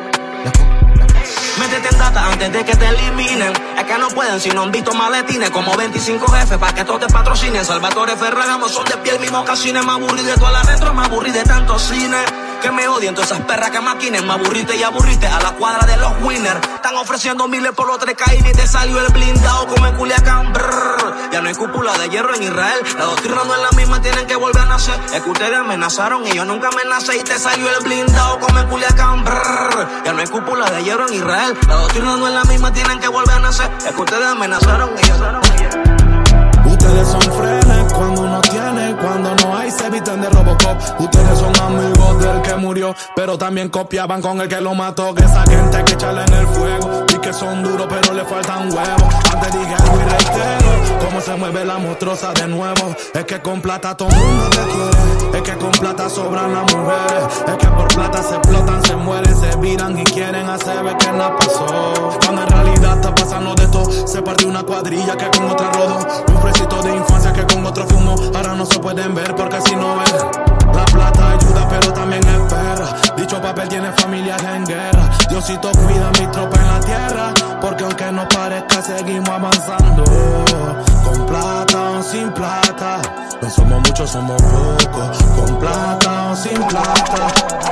Métete en data antes de que te eliminen. Es que no pueden si no han visto maletines. Como veinticinco jefes pa' que todos te patrocinen. Salvatore Ferragamo son de piel mismo casines. Me aburrí de toda la retro, me aburrí de tantos cines. Que me odien todas esas perras que maquinen. Me aburriste y aburriste a la cuadra de los winners. Están ofreciendo miles por los tres K y ni te salió el blindado como en Culiacán. Brrr. Ya no hay cúpula de hierro en Israel. La doctrina no es la misma, tienen que volver a nacer. Es que ustedes amenazaron y yo nunca amenacé. Y te salió el blindado como en Culiacán. Brrr. Ya no hay cúpula de hierro en Israel. La doctrina no es la misma, tienen que volver a nacer. Es que ustedes amenazaron y yo. Ustedes son frenes cuando uno tiene, cuando no hay se visten de Robocop. Ustedes son amigos del que murió, pero también copiaban con el que lo mató. Que esa gente hay que echarle en el fuego. Y que son duros pero le faltan huevos. Antes dije algo y reitero, cómo se mueve la monstruosa de nuevo. Es que con plata todo el mundo te quiere. Es que con plata sobran las mujeres. Es que por plata se explotan, se mueren, se viran y quieren hacer ver que nada pasó. Cuando en realidad está pasando de todo. Se partió una cuadrilla que con otra rodó. Un fresito de infancia que con otro fumo. Ahora no se pueden ver porque si no ven. La plata ayuda pero también espera. Dicho papel tiene familias en guerra. Diosito cuida a mi tropa en la tierra, porque aunque no parezca seguimos avanzando. Con plata o sin plata, no somos muchos, somos pocos. Con plata o sin plata.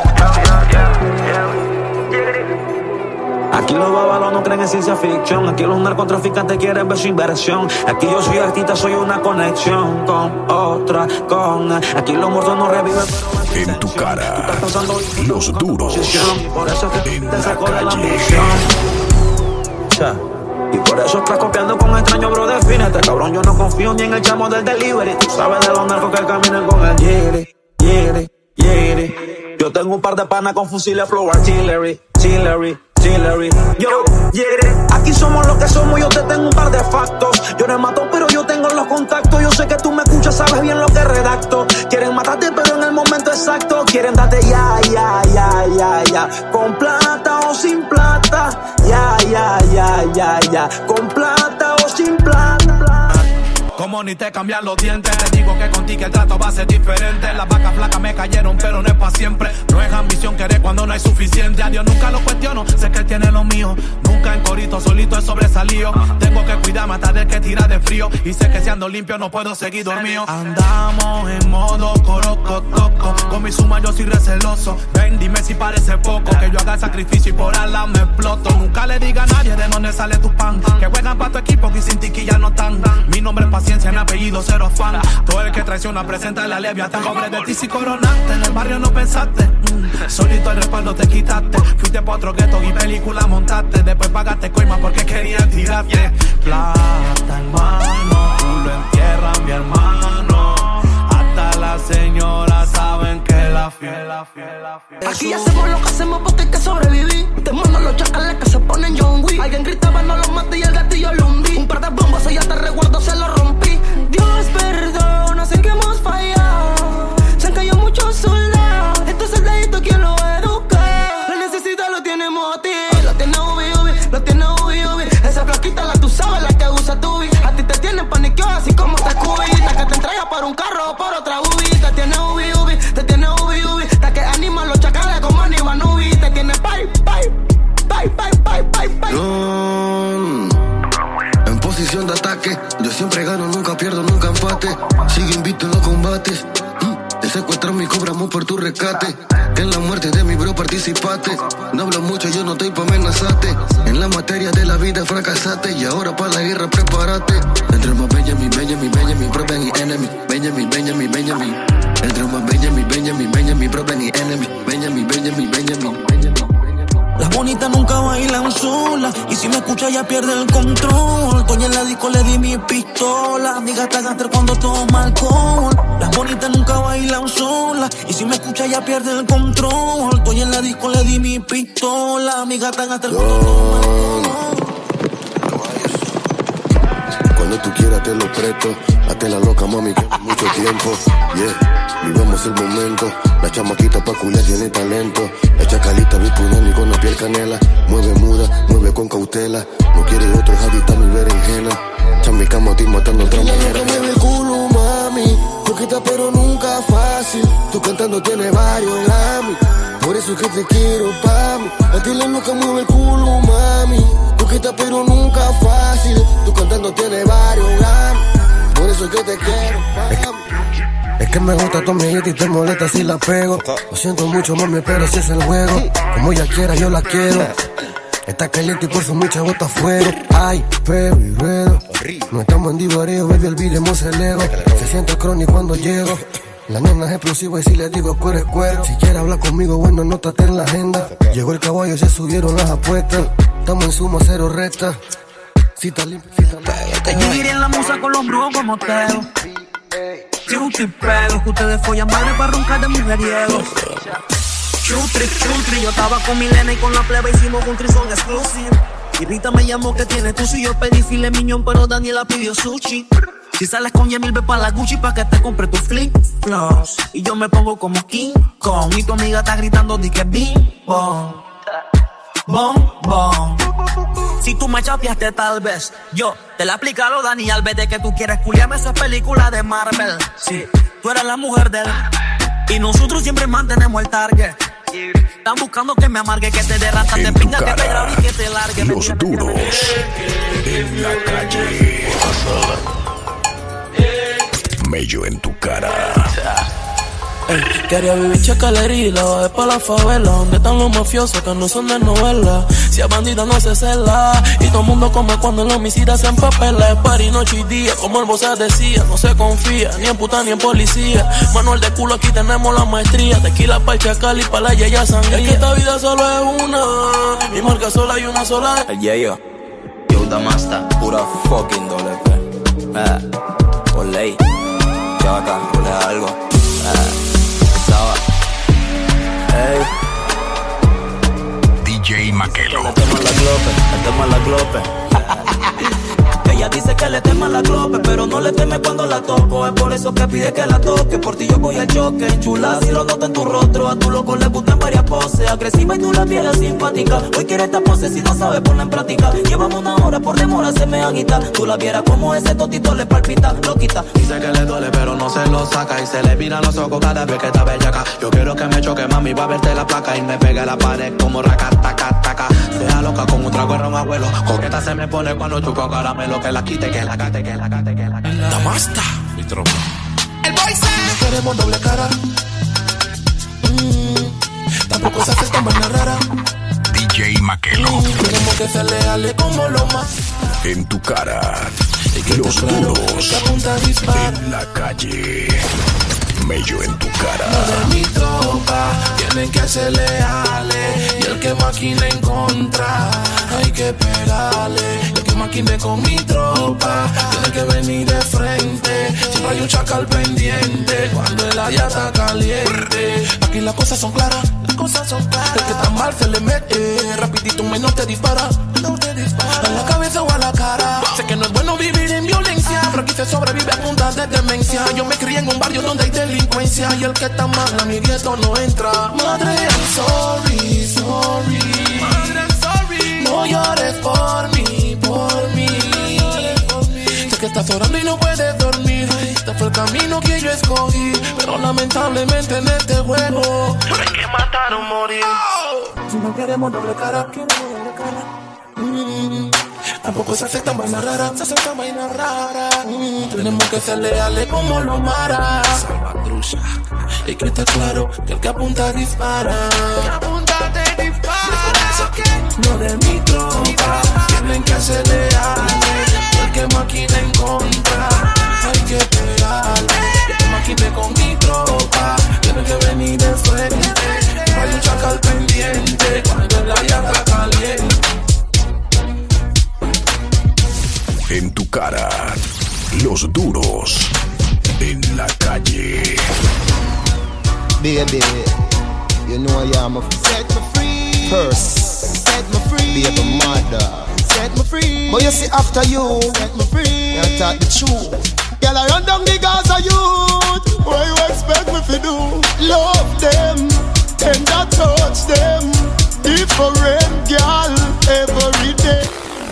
Aquí los babalos no creen en ciencia ficción. Aquí los narcotraficantes quieren ver su inversión. Aquí yo soy artista, soy una conexión con otra, con... Aquí los muertos no reviven. En tu cara, los duros. Por eso es que en te la saco de la calle. ambición. Ya. Y por eso estás copiando con extraño, bro, defínete. Cabrón, yo no confío ni en el chamo del delivery. Tú sabes de los narcos que caminan con el yere, yere, yere. Yo tengo un par de panas con fusiles flow artillery, artillery. Yo, yeah, aquí somos lo que somos, yo te tengo un par de factos. Yo no mato, pero yo tengo los contactos. Yo sé que tú me escuchas, sabes bien lo que redacto. Quieren matarte, pero en el momento exacto. Quieren darte ya, ya, ya, ya, ya. Con plata o sin plata. Ya, ya, ya, ya, ya. Con plata o sin plata. Como ni te cambian los dientes, te digo que contigo el trato va a ser diferente. Las vacas flacas me cayeron, pero no es pa' siempre. No es ambición querer cuando no hay suficiente. A Dios nunca lo cuestiono, sé que él tiene lo mío. Nunca en corito, solito es sobresalido. Tengo que cuidarme hasta del que tira de frío. Y sé que si ando limpio no puedo seguir dormido. Andamos en modo corocotoco. Con mi suma yo soy receloso. Ven, dime si parece poco que yo haga el sacrificio y por ala me exploto. Nunca le diga a nadie de dónde sale tu pan. Que juegan pa' tu equipo que sin tiquilla no tan. Mi nombre es paciencia, mi apellido cero afán. Todo el que traiciona presenta la levia. Tan pobre de ti si coronaste. En el barrio no pensaste. Mm. Solito el respaldo te quitaste. Fuiste pa' otro gueto y película montaste. Después pagaste coima porque querían tirarte. Plata, hermano, tú lo entierras, mi hermano. Hasta las señoras saben que la fiel, la fiel, la fiel. Aquí hacemos lo que hacemos porque hay que sobrevivir. Te mando los chacales que se ponen John Wick. Alguien gritaba no los maté y el gatillo lo hundí. Un par de bombas y hasta resguardo se lo rompí. Dios perdona, sé que hemos fallado. Se han caído muchos soldados. Estos soldaditos quién lo educa. La necesidad lo tiene Moti. Lo tiene Ubi Ubi, lo tiene Ubi Ubi. Esa flaquita la tú sabes, la que usa tu vi. A ti te tienen paniqueado así como te cubita. Que te entrega por un carro o por otra Ubi. Te tiene Ubi Ubi, te tiene Ubi Ubi. La que anima los chacales como Aníbal Nubi. Te tiene pay, pay, pay, pay, pay, pay, pay. No, en posición de ataque, yo siempre gano, nunca pierdo, nunca empate. Sigue invicto en los combates. Te secuestran y cobramos por tu rescate. Que en la muerte de mi bro participaste. No hablo mucho, yo no estoy pa' amenazarte. En la materia de la vida fracasaste. Y ahora pa' la guerra prepárate. Entre más Benjamin, Benjamin, Benjamin, problem y enemy. Benjamin, Benjamin, Benjamin. Entre más Benjamin, Benjamin, Benjamin, problem y enemy. Benjamin, Benjamin, Benjamin, Benjamin. Las bonitas nunca bailan solas. Y si me escucha ya pierde el control. Estoy en la disco, le di mi pistola. Mi gata gata cuando toma alcohol. Las bonitas nunca bailan solas. Y si me escucha ya pierde el control. Estoy en la disco, le di mi pistola. Mi gata gata cuando toma alcohol. Cuando tú quieras te lo presto. Hazte la loca, mami, que mucho tiempo. Yeah, vivamos el momento. La chamaquita pa' culiar tiene talento. La chacalita bipunani con la piel canela. Mueve muda, mueve con cautela. No quiere otro, es adicta a mi berenjena. Chamica, estoy matando otra manera. Mueve el culo, mami. Poquita pero nunca fácil. Tú cantando tienes varios Grammy. Por eso es que te quiero, pa' mí. A ti la loca mueve el culo, mami. Poquita pero nunca fácil. Tú cantando tienes varios Grammy. Por eso es que te quiero, pa' mí. Es que me gusta tu amiguita y te molesta si la pego. Lo siento mucho, mami, pero si es el juego. Como ella quiera, yo la quiero. Está caliente y por su mucha bota fuego. Ay, pero y ruedo. No estamos en divareo, baby, olvidemos el ego. Se siente crónico cuando llego. La nena es explosiva y si le digo cuero es cuero. Si quiere hablar conmigo, bueno, anótate en la agenda. Llegó el caballo, se subieron las apuestas. Estamos en suma, cero recta. Si está limpio, si está limpio. Te dividiré en la musa con los brujos como Teo. Chutri pego, que ustedes follan madre para roncar de mujeriegos. Chutri, chutri, yo estaba con Milena y con la plebe hicimos un trison exclusive. Y Rita me llamó que tiene tu y yo pedí file miñón, pero Daniela pidió sushi. Si sales con Yemil, ve pa' la Gucci pa' que te compre tu flip flops. Y yo me pongo como King Kong y tu amiga está gritando di que bim bom, bom bom. Si tú me chapeaste tal vez, yo te la aplico a lo Dani Alves. De que tú quieres culiarme, eso es película de Marvel. Sí, tú eres la mujer de él y nosotros siempre mantenemos el target. Están buscando que me amargue, que te derrata, te pinga, te pega y que te largue. Los duros en la calle. Mello en tu cara. Ey, quería vivir chacalería y la bajé pa' la favela, donde están los mafiosos que no son de novela. Si es bandida no se cela, y todo el mundo come cuando el homicida se empapela. Es party noche y día, como el bossa decía, no se confía, ni en puta ni en policía. Manuel de culo, aquí tenemos la maestría, tequila pa' el chacal y pa' la yaya sangría. Es que esta vida solo es una, mi marca sola y una sola. El Yayo, Yuda Masta, pura fucking doble P. Eh, por ley, ya acá, pule algo. Eh. Hey. D J Maquelo. Le teman la glope, le teman la glope. Ella dice que le teman la glope, pero no le teme cuando la toco. Es por eso que pide que la toque. Por ti yo voy al choque. Chula, si lo noto en tu rostro. A tu loco le gustan varias poses. Agresiva y tú la piel simpática. Hoy quiere esta pose si no sabe ponerla en práctica. Llevamos una hora, por demora se me agita. Tú la vieras como ese totito le palpita. Lo quita. Dice que le duele, pero no se lo saca. Y se le viran los ojos cada vez que está bellaca. Yo quiero que me choque, mami, va a verte la placa. Y me pegue a la pared como raca, taca, taca. Deja loca con un trago de ron, abuelo. Coqueta se me pone cuando chupo caramelo. Que la quite, que la cate, que la cate, que la cate. La basta. Mi tropa. El boy se. Queremos doble cara. Mm, tampoco se hace tan vaina rara. D J Maquelo. Mm, queremos que se leale como lo más. En tu cara. Los duros en la calle. Mello en tu cara. No de mi tropa, tienen que ser leales. Y el que maquine en contra, hay que pegarle. El que maquine con mi tropa, tiene que venir de frente. Siempre hay un chacal pendiente, cuando el área está caliente. Aquí las cosas son claras, las cosas son claras. El que está mal se le mete, rapidito un menor te dispara. No te dispara, a la cabeza o a la cara. Sé que no es bueno vivir en violencia, pero aquí se sobrevive a punta de demencia. Yo me crié en un barrio donde hay delincuencia, y el que está mal a mi gueto no entra. Madre, I'm sorry, sorry. Madre, I'm sorry. No llores por mí, por mí. Sé que estás orando y no puedes dormir. Este fue el camino que yo escogí, pero lamentablemente en este juego hay que matar o morir. Si no queremos doble cara, queremos doble cara. Mm, tampoco se aceptan vainas raras, se aceptan vainas raras. Mm, tenemos que ser leales como los maras. Salvatrucha, y que está claro que el que apunta dispara. El que apunta te dispara. No de mi tropa, tienen que ser leales. El que maquina en contra, hay que pegarle. El que maquine con mi tropa, tiene que venir de frente. Hay un chacal pendiente, cuando el área está caliente. En tu cara, los duros en la calle. Baby, you know I am a set me free. First, set me free. Be a mother, set me free. But you see after you, set me free. I talk the truth. Girl, I run down the Gaza youth. What you expect me to do? Love them, tender touch them. Different girl every day.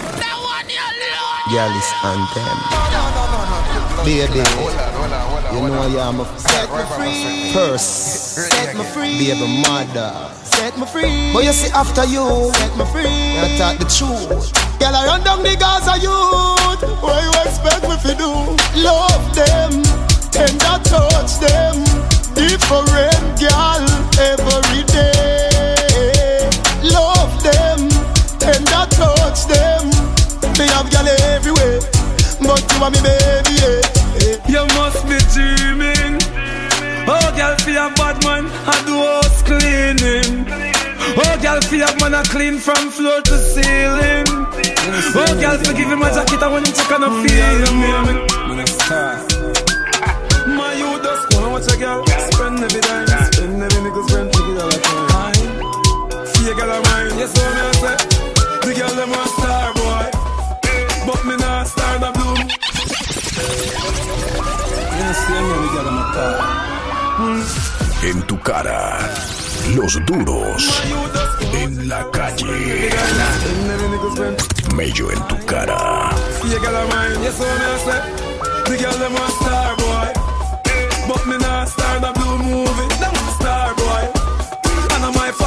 Girl is on them. Baby, you know I am a set me free. First, set me free. Be a mother, set me free. But you see after you, set me free. I talk the truth. Girl, I run down the Gaza youth. What you expect me to do? Love them, tender touch them. Different girl every day. Love them, tender touch them. Me have girl everywhere, but you are me baby, yeah. You must be dreaming. Oh, girl, feel a bad man, I do house cleaning. Oh, girl, feel a man, I clean from floor to ceiling. Oh, girl, forgive him a jacket, I want him to kind of feel me. My you just go and watch a girl, spend every dime, spend every nickel, spend every dollar time. See a girl of mine, yes, what me I say. The girl them a star boy, but me not star the bloom. You see me, the girl them a star. En tu cara, los duros en la calle. Mello en tu cara. See a girl of mine, yes, what me I say. The girl them a star boy, but me not star the blue movie. Them a star boy, and I'm my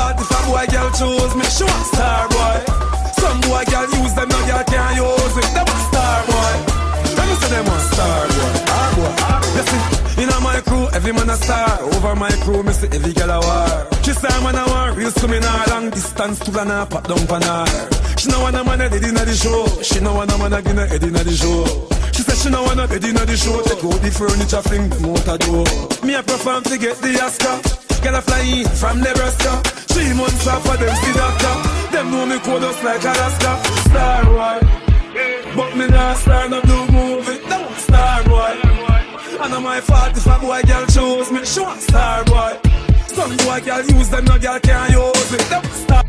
me, she want star boy. Some boy girl use them, no girl can't use it. Them a star boy. Let me say them a star boy. Ah boy. You see, in my crew, every man a star. Over my crew, me see every girl a war. She say man a war, real to me now. Long distance to the na pat down pan her. She no want a man a dead inna the show. She no want a man a give a head inna the show. She said she no want a bed inna the show. Take out the furniture, fling them out a door. Me a perform to get the Oscar. Girl a fly in from Nebraska. Three months after them see doctor. Them know me cold just like Alaska. Star boy, but me not star no do movie. Them want star boy. And I'm my fault if a boy girl choose me. She want star boy. Some boy girl use them, no girl can't use it. Them star.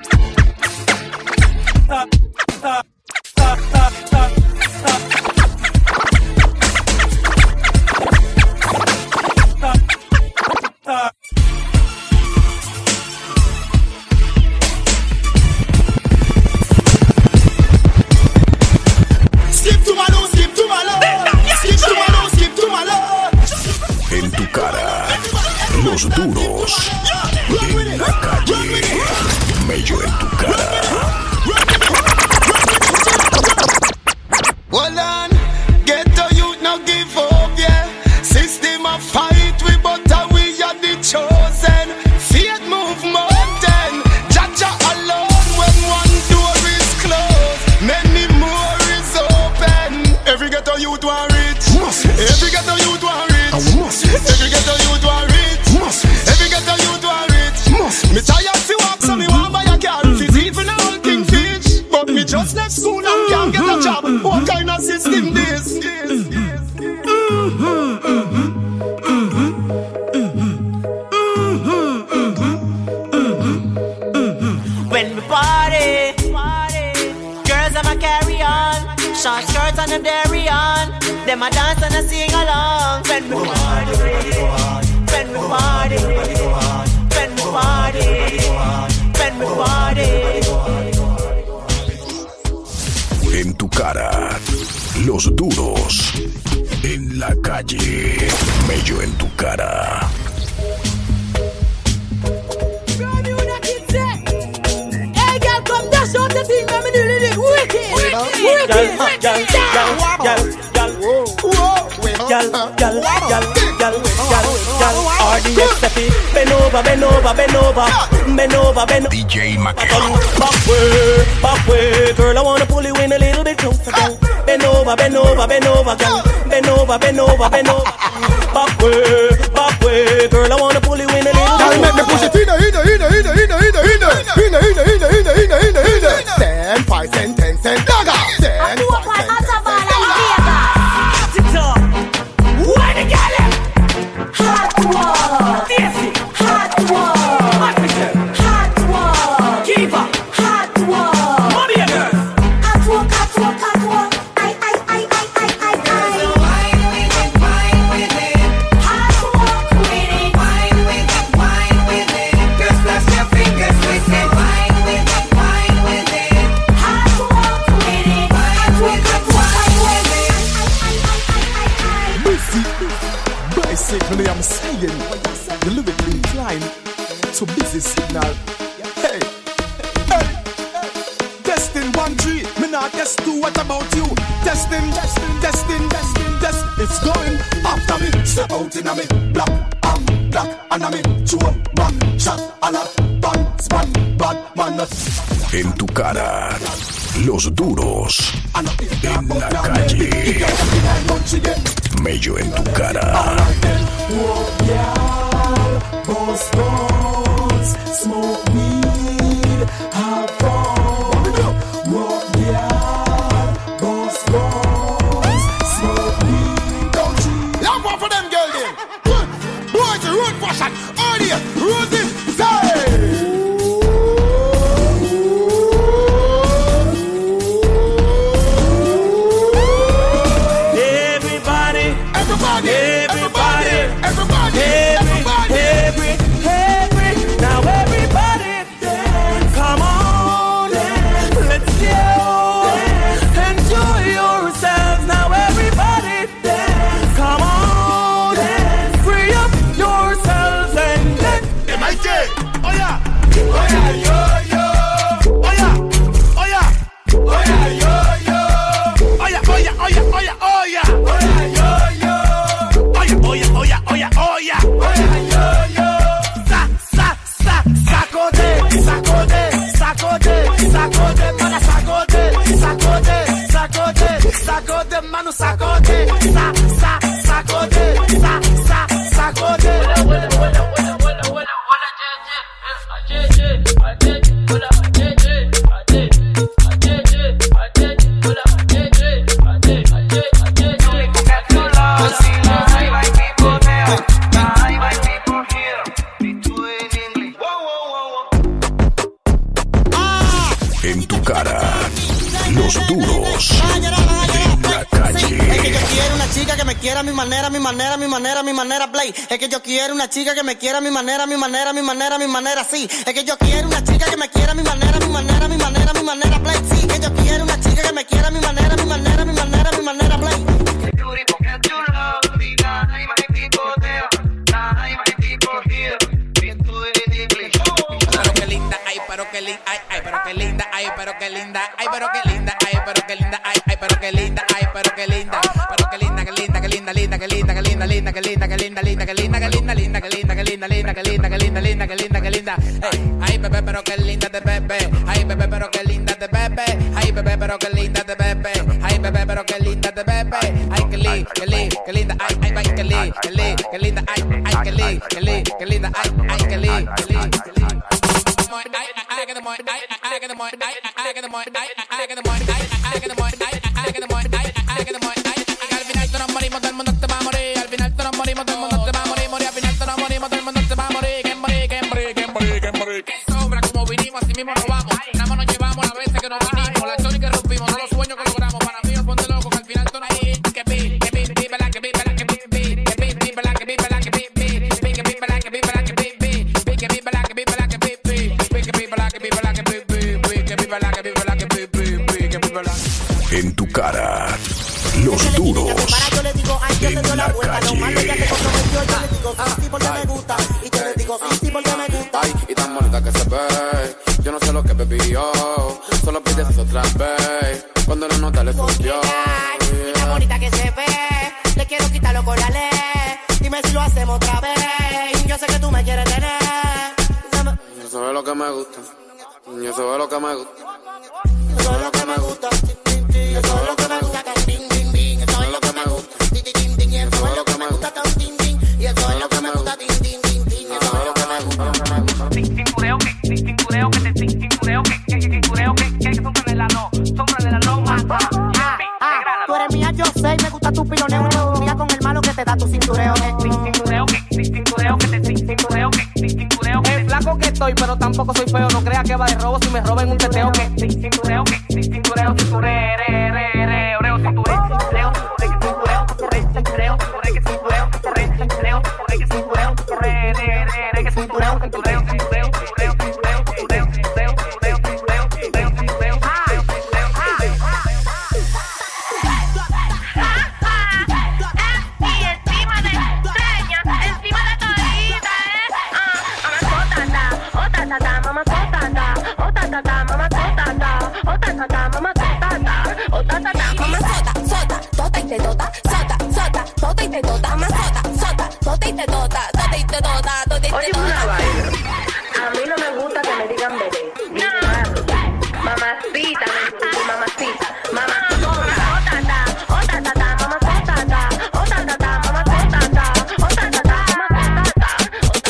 Ah, ah, ah, ah, ah, ah. Skip to my low, skip to my low. Skip to my low, skip to my low. En tu cara, los duros. En la calle, Mello en tu cara. Hold on, get the youth now give up, yeah. System of fight, we but we are the chosen. Fear move mountain, Jaja alone when one door is closed. Many more is open. Every ghetto youth want rich. Every ghetto youth want rich. Every ghetto youth want rich. Every ghetto youth want rich. Me tired to walk, so me want buy a car. It's even a whole king fish, but me just left school and can't get a job. What kind of system this? When we party, girls them a carry on, short skirts and them dairy on, them a dance and a sing along. When we party, when we party, when we party, when we party. En tu cara, los duros. En la calle, Mello en tu cara. Hey girl, come dash out the thing, let me do it. Wicked, wicked, wicked, wicked. Gal, gal, gal, gal, gal, gal, gal. R D X Steffi, bend over, bend over, bend over, bend over, bend over. D J Mackey. Back way, back way, girl. I wanna pull you in a little bit closer, gal. Bend over, bend over, bend over, gal. Bend over, bend over, bend over. Back way, back way, girl. I wanna pull you in a little bit. Gal, make me push it in, in, in, in, in, in, in, in, in, in, in, in, in, in, in. Ten, five, ten, ten, ten, dagger. Ten, five, ten, ten, ten, dagger. Where to get it? Hot one, Daisy, hot one, African, hot one, Kiva, hot one, Mommy and girls, hot one, hot one, hot one. I, I, I, I, I, I, I. So wine with it, wine with it, hot one with it, wine with it, wine with it. Girls, flash your fingers with it, wine with it, wine with it, hot one with it, hot one, hot one, wine with it. Basically, I'm saying the lyrically inclined to busy signal. Hey, hey, testing one three, me not test two. What about you? Testing, testing, testing, testing, test. It's going after me. Step out in a me, black, I'm black, and I'm in two one shot, a lot, bang, span, bad man. En tu cara, los duros. En la calle, Mello en tu cara. Boss bones, smoke weed, have fun. Walk yeah, boss bones, smoke weed. Don't you? Love one for them girl then. Good. Boys, road fashion. Audio, Rosie, say. Everybody, everybody, everybody, everybody. chica que me quiera a mi manera, mi manera, mi manera, mi manera, play. Es que yo quiero una chica que me quiera a mi manera, mi manera, mi manera, mi manera, sí. Es que yo quiero una chica que me quiera a mi manera, mi manera, mi manera, mi manera, play. Sí, que yo quiero una chica que me quiera a mi manera, mi manera, mi manera, mi manera, play. Pero qué linda, ay, pero qué linda, ay, ay, pero qué linda, ay, pero qué linda, ay, pero qué linda, ay, pero qué linda, ay, ay, pero qué linda, ay, pero qué linda, pero qué linda, qué linda, qué linda, linda, qué linda, qué linda, linda, qué linda, qué linda, linda, qué linda, qué linda, linda, qué linda, qué linda, linda, qué linda, qué linda, linda, qué linda, qué linda, ay, bebé, pero qué linda de bebé, ay, bebé, pero qué linda de bebé, ay, bebé, pero qué linda de bebé, ay, bebé, pero qué linda de bebé, ay, qué linda, qué linda, qué linda, ay, ay, ay, qué linda, qué linda, qué linda, ay, ay, qué linda, qué linda, qué linda, ay, ay, qué linda, qué linda, qué linda. I get the money, I get the money, I get the money, I get the money, I get the money, I get the money, I get the money. Al final todos nos morimos, todo el mundo te va a morir. Al final todos nos morimos, todo el mundo te va a morir. Morir, al final todos nos morimos, todo el mundo te va a morir. Que morir, que morir, que morir, que morir. Que sobra como vinimos, así mismo nos vamos. Nada más nos llevamos las veces que nos vinimos. La historia que rompimos, no los sueños que logramos. Para mí, ponte loco, que al final todos ahí. Que pi, que pi, pi, bala, que pi, bala, que pi, pi, que pi, pi, bala, que pi, bala, que pi, pi, pi, que pi, bala, que pi, bala, que pi, pi, pi, que pi, bala, que pi, bala, que pi, pi. En tu cara, los duros en la calle. Ay, y tan bonita que se ve. Yo no sé lo que bebió, solo pides eso otra vez. Cuando no nota le surgió. Y tan bonita que se ve, le quiero quitarlo con la ley. Dime si lo hacemos otra vez. Yo sé que tú me quieres tener. Eso es lo que me gusta. Y eso es lo que me gusta. Eso es lo que me gusta. Eso es lo que me gusta. Eso es lo que me gusta. Eso es lo que me gusta. Y eso es lo que me gusta. Eso es lo que me gusta. Cintureo que, cintureo que te cintureo que, que cintureo que, que sombra de la no, sombra de la loma. Tú eres mía, yo sé, me gusta tu piloneo. Mira con el malo que te da tu cintureo. Cintureo que, cintureo que te cintureo que, cintureo que. El flaco que estoy, pero tampoco soy feo. No creas que va de robo si me roben un teteo que. Cintureo que, cintureo, cintureo, re, re, re, oreo, cintureo, cintureo, cintureo, cintureo, cintureo, cintureo, cintureo, cintureo, cintureo, re, re, re, re, cintureo, cintureo, cintureo, cintureo, cintureo, cintureo, cintureo, cintureo, cintureo, cintureo, cintureo. Y encima de estrella, encima de todita, eh. Ah, mamá sotata, oh tatata, mamá sotata, oh tatata, mamá sotata, oh tatata, mamá sotata, oh tatata, mamá sota, sota, tota y te tota, sota, sota, tota y te tota, mamá sota, sota, tota y te tota, tota y te tota, tota y te tota. Oye, una vaina. A mí no me gusta que me digan bebé, ni mami, mamacita, mi mamacita, mamá sota, oh tatata, oh tatata, mamá sotata, oh tatata, mamá sotata, oh tatata, mamá sotata, oh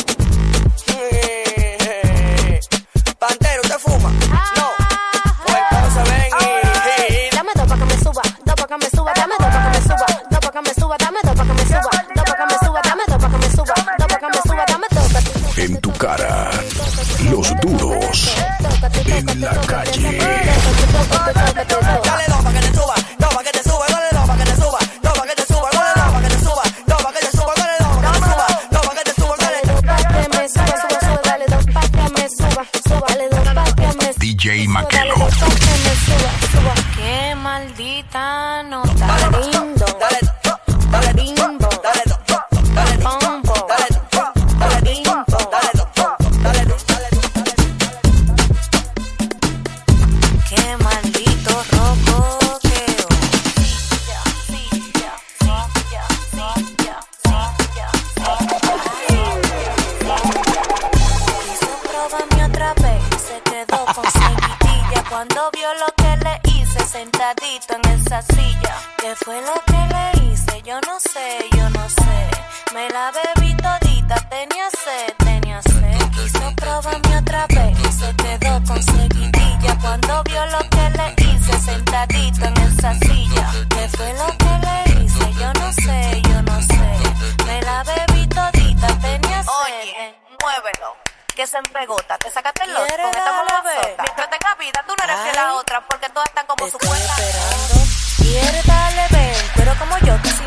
tatata. Pantero, ¿usted fuma? No. Pues cómo se ven y... Dame dos pa' que me suba, dos pa' que me suba, dame dos pa' que me suba, dos pa' que me suba, dame dos pa' que me suba, dos pa' que me suba, dame dos pa' que me suba, dos pa' que me suba, dame dos pa' que me suba. En tu cara, los duros en la calle. Dale dos pa' que te suba, dos pa' que te suba, dale dos pa' que te suba, dos pa' que te suba, dale dos pa' que te suba, dos pa' que te suba, dale dos pa' que te suba, dos pa' que te suba, dale dos pa' que me suba, suba, suba, dale dos pa' que me suba, suba, dale dos pa' que me suba. D J Maquelo. Qué maldita nota. Dale lindo, dale, dale lindo, dale, dale pompo, dale, dale lindo, dale, dale, dale. Qué maldito rocoqueo. Quiso probarme otra vez, se quedó con seguidilla cuando vio lo que le hice sentadito en esa silla. ¿Qué fue lo que le hice? Yo no sé, yo no sé. Me la bebí todita, tenía sed, tenía sed. Quiso probarme otra vez y se quedó con seguidilla cuando vio lo que le hice sentadito en esa silla. ¿Qué fue lo que le hice? Yo no sé, yo no sé. Me la bebí todita, tenía sed. Oye, muévelo, que se empegota, te sacaste el otro con esta mamazota. Mientras tenga vida, tú no eres fiel a otra, porque todas están como supuestas. Quiere darle ven, pero como yo te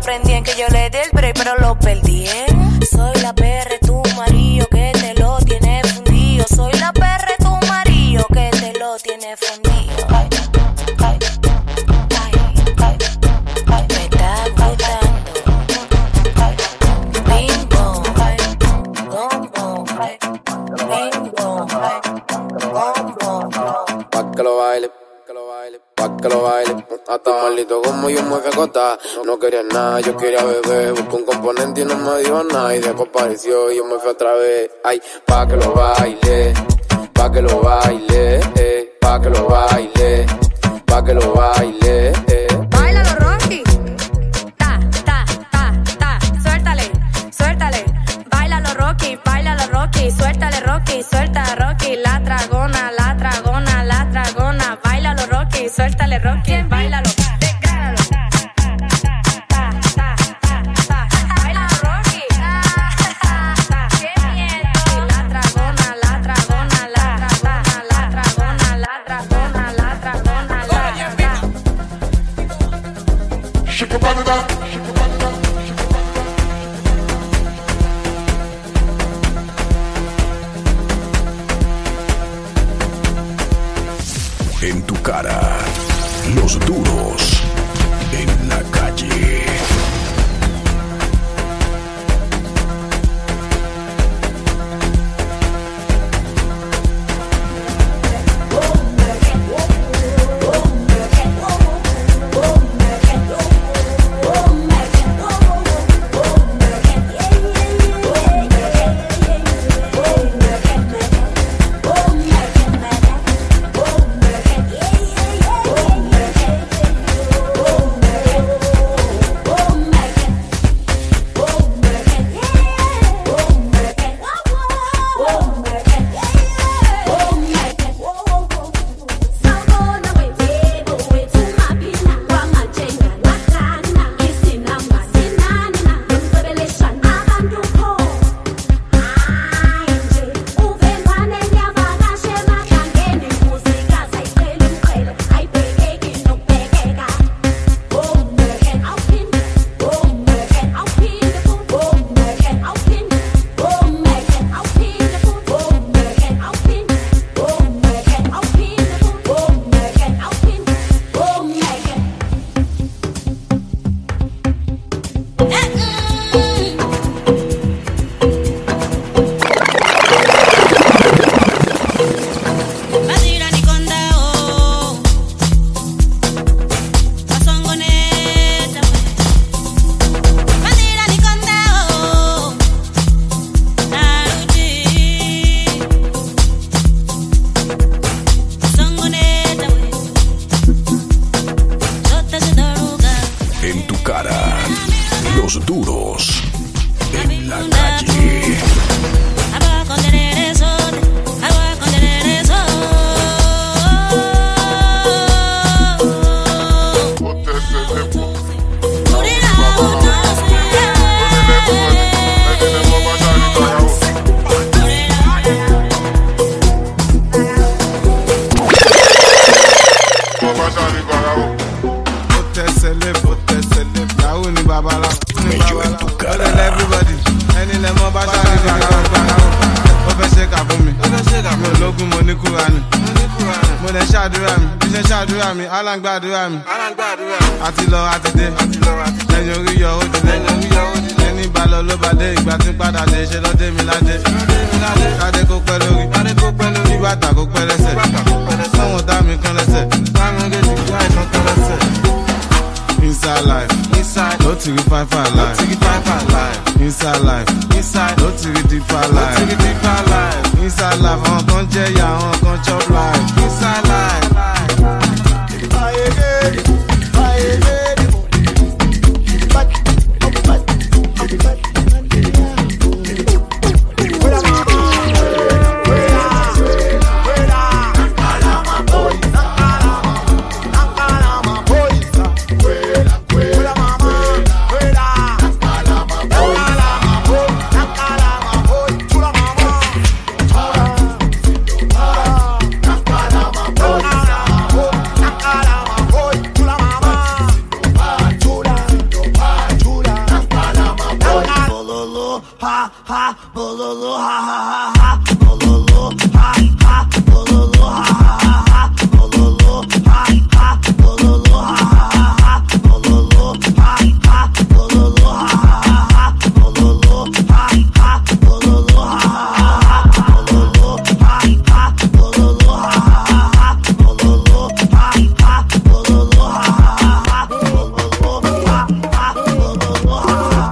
aprendí en que yo le di el break, pero lo perdí, ¿eh? Soy la perra, tu marido que te lo tiene fundido. Soy la perra, tu marido que te lo tiene fundido. Ay, ay, ay, ay, ay, me está gustando. Ay, bing bong, ay, bom bom, ay, bing bom, ay, bom bom. Pa' que lo baile, pa' que lo baile. Hasta maldito como yo me recordaba. No quería nada, yo quería beber. Busqué un componente y no me dio nada. Y después apareció y yo me fui otra vez. Ay, pa' que lo baile, pa' que lo baile, eh, pa' que lo baile, pa' que lo baile, eh. Báilalo, Rocky. Ta, ta, ta, ta. Suéltale, suéltale. Báilalo, Rocky, báilalo, Rocky. Suéltale, Rocky, suelta, Rocky. La dragona, la dragona, la dragona. Báilalo, Rocky, suéltale, Rocky. Báilalo. En tu cara, los duros en la calle. Los duros en la calle. Mello en tu cara. Mo lè ṣàdúrà mi, bí ṣe ṣàdúrà mi, alágbàdúrà mi. Àti lọ àti dé, lẹ́yìn orí yọ ó dìde. Ẹni bá lọ ló bá dé, ìgbà tí ń padà dé, ṣe lọ dé mi ládé. Kádé kó pẹ́ lórí, kí bàtà kó pẹ́ lẹ́sẹ̀. Sọ́wọ́n dá mi kan lẹ́sẹ̀, bámi gèjì kí àìsàn kan lẹ́sẹ̀. Inside life, inside, no to get five five life, no to get five five life. Inside life, inside, no to get deeper life, no to get deeper life. Inside life, on con jaya, on con chop life. Inside life, Chula ha, bololo, ha, ha, ha, ha, bololo, ha, ha, bololo, ha, ha, ha, bololo, ha, ha, bololo, ha, ha, ha, bololo, ha, ha, bololo, ha, ha, ha, bololo, ha, ha, bololo, ha, ha, ha, bololo, ha, ha, bololo, ha, ha, ha, bololo, ha, ha, bololo, ha, ha, ha, bololo, ha, ha, bololo,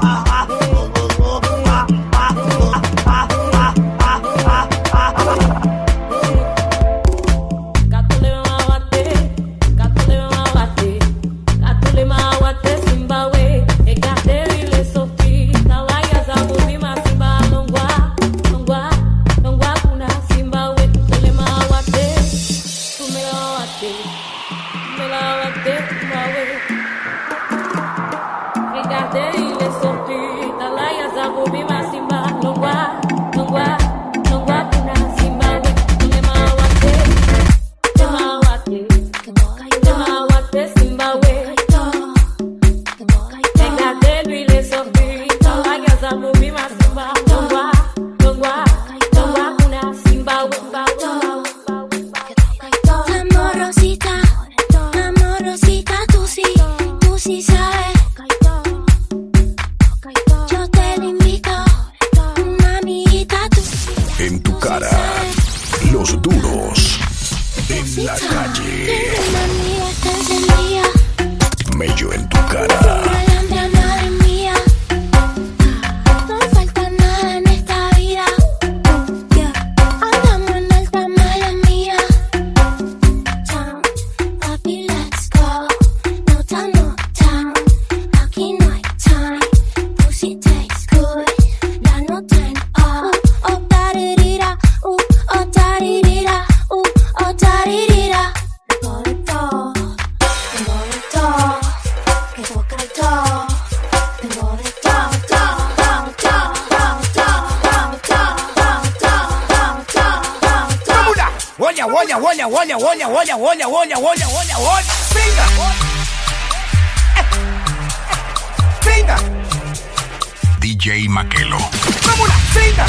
D J Makelo. Vamos lá, singa!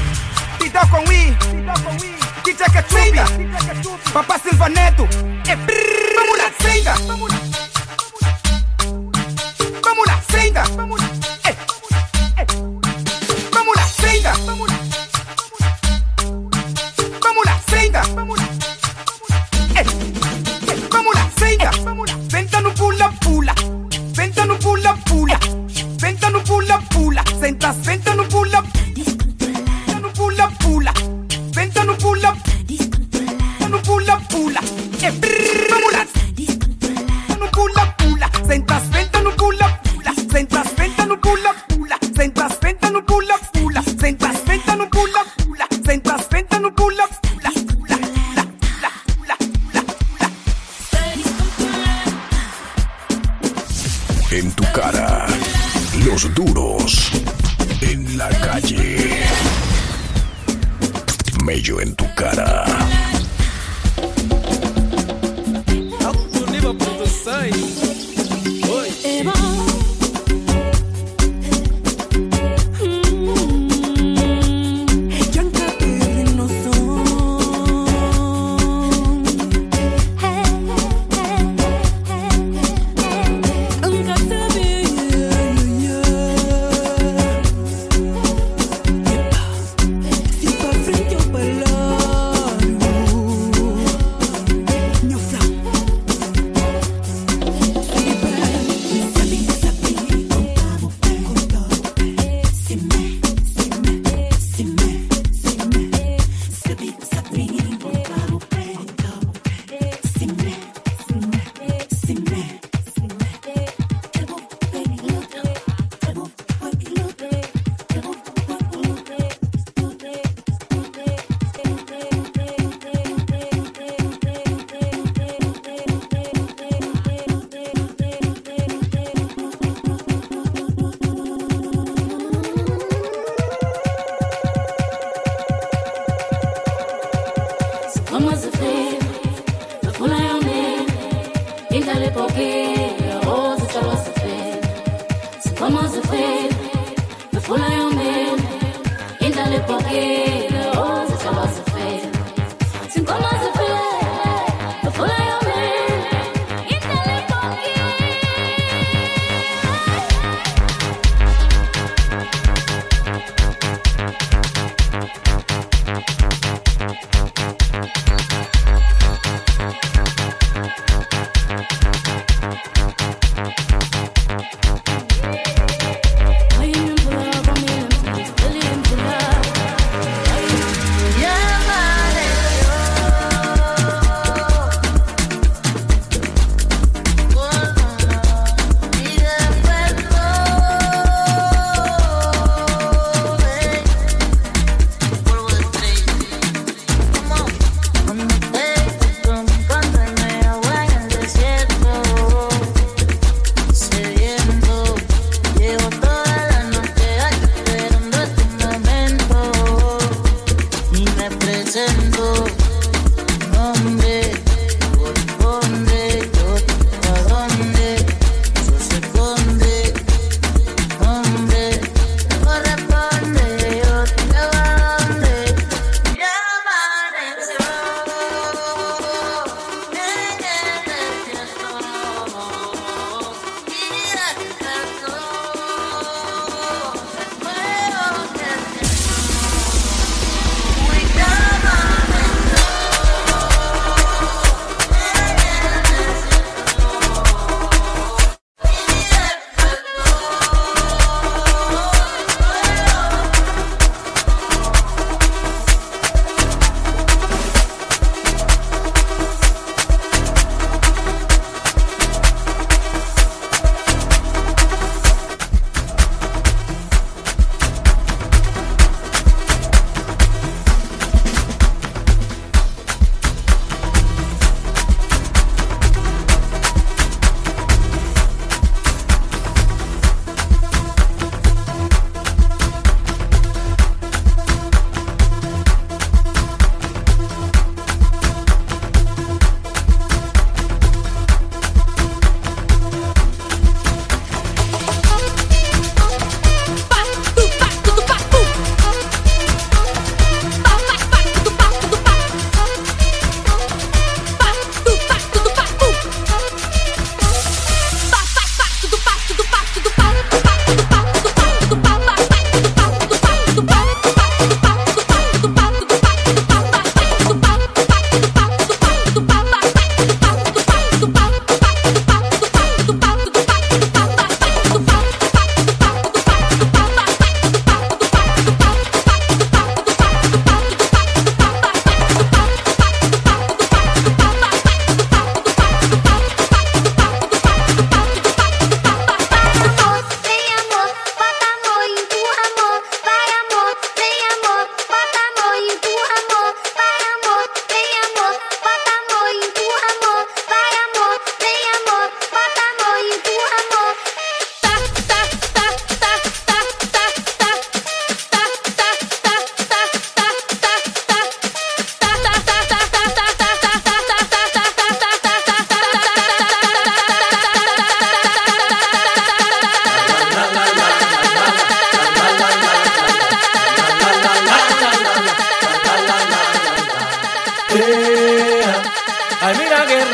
Tita com I, Tita Cachupi, Papá Silva Neto. Vamos lá, singa! Vamos lá, singa! Vamos lá, singa! Vamos lá, singa! Vamos lá, singa! Venta no pula, pula. Venta no pula, pula. Venta no pula, pula. Sentas, venta no pula. Venta no pula, pula. Venta no pula. Venta no pula, pula. Vamos lá. Venta no pula, pula. Sentas, venta no pula, pula. Sentas, venta no pula, pula. Sentas, venta no pula, pula. Sentas, venta no pula, pula. Sentas, venta no pula, pula. En tu cara, los duros en la calle. Mello en tu cara.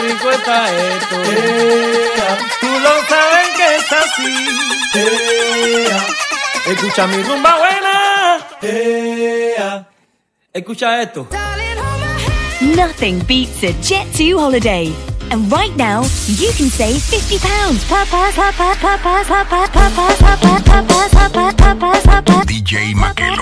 rico está esto. Ea. Tú lo sabes que es así. Ea. Escucha mi rumba buena. Ea. Escucha esto. Nothing beats a Jet two holiday. And right now, you can save fifty pounds per per per per per per per per per per per per per per per D J Makelo.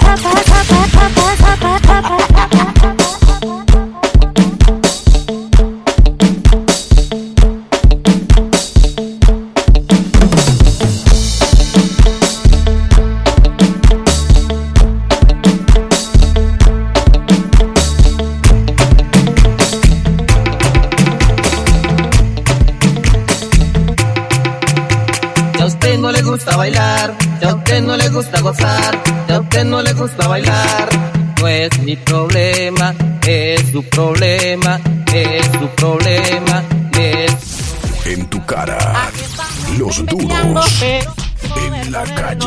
No le gusta bailar, si a usted no le gusta gozar, si a usted no le gusta bailar, no es mi problema, es su problema, es su problema, es... En tu cara, los duros, en la calle,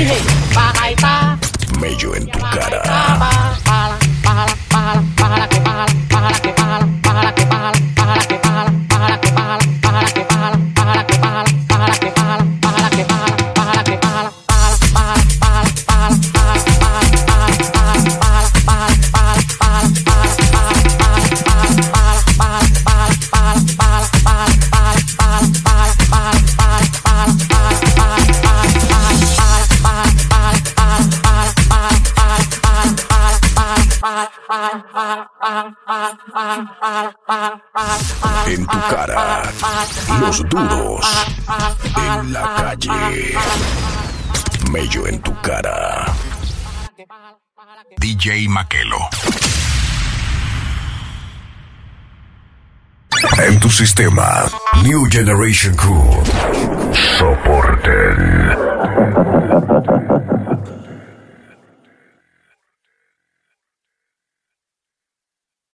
Mello en tu cara. En tu cara, los duros, en la calle, Mello en tu cara. D J Makelo. En tu sistema, New Generation Crew. Soporten.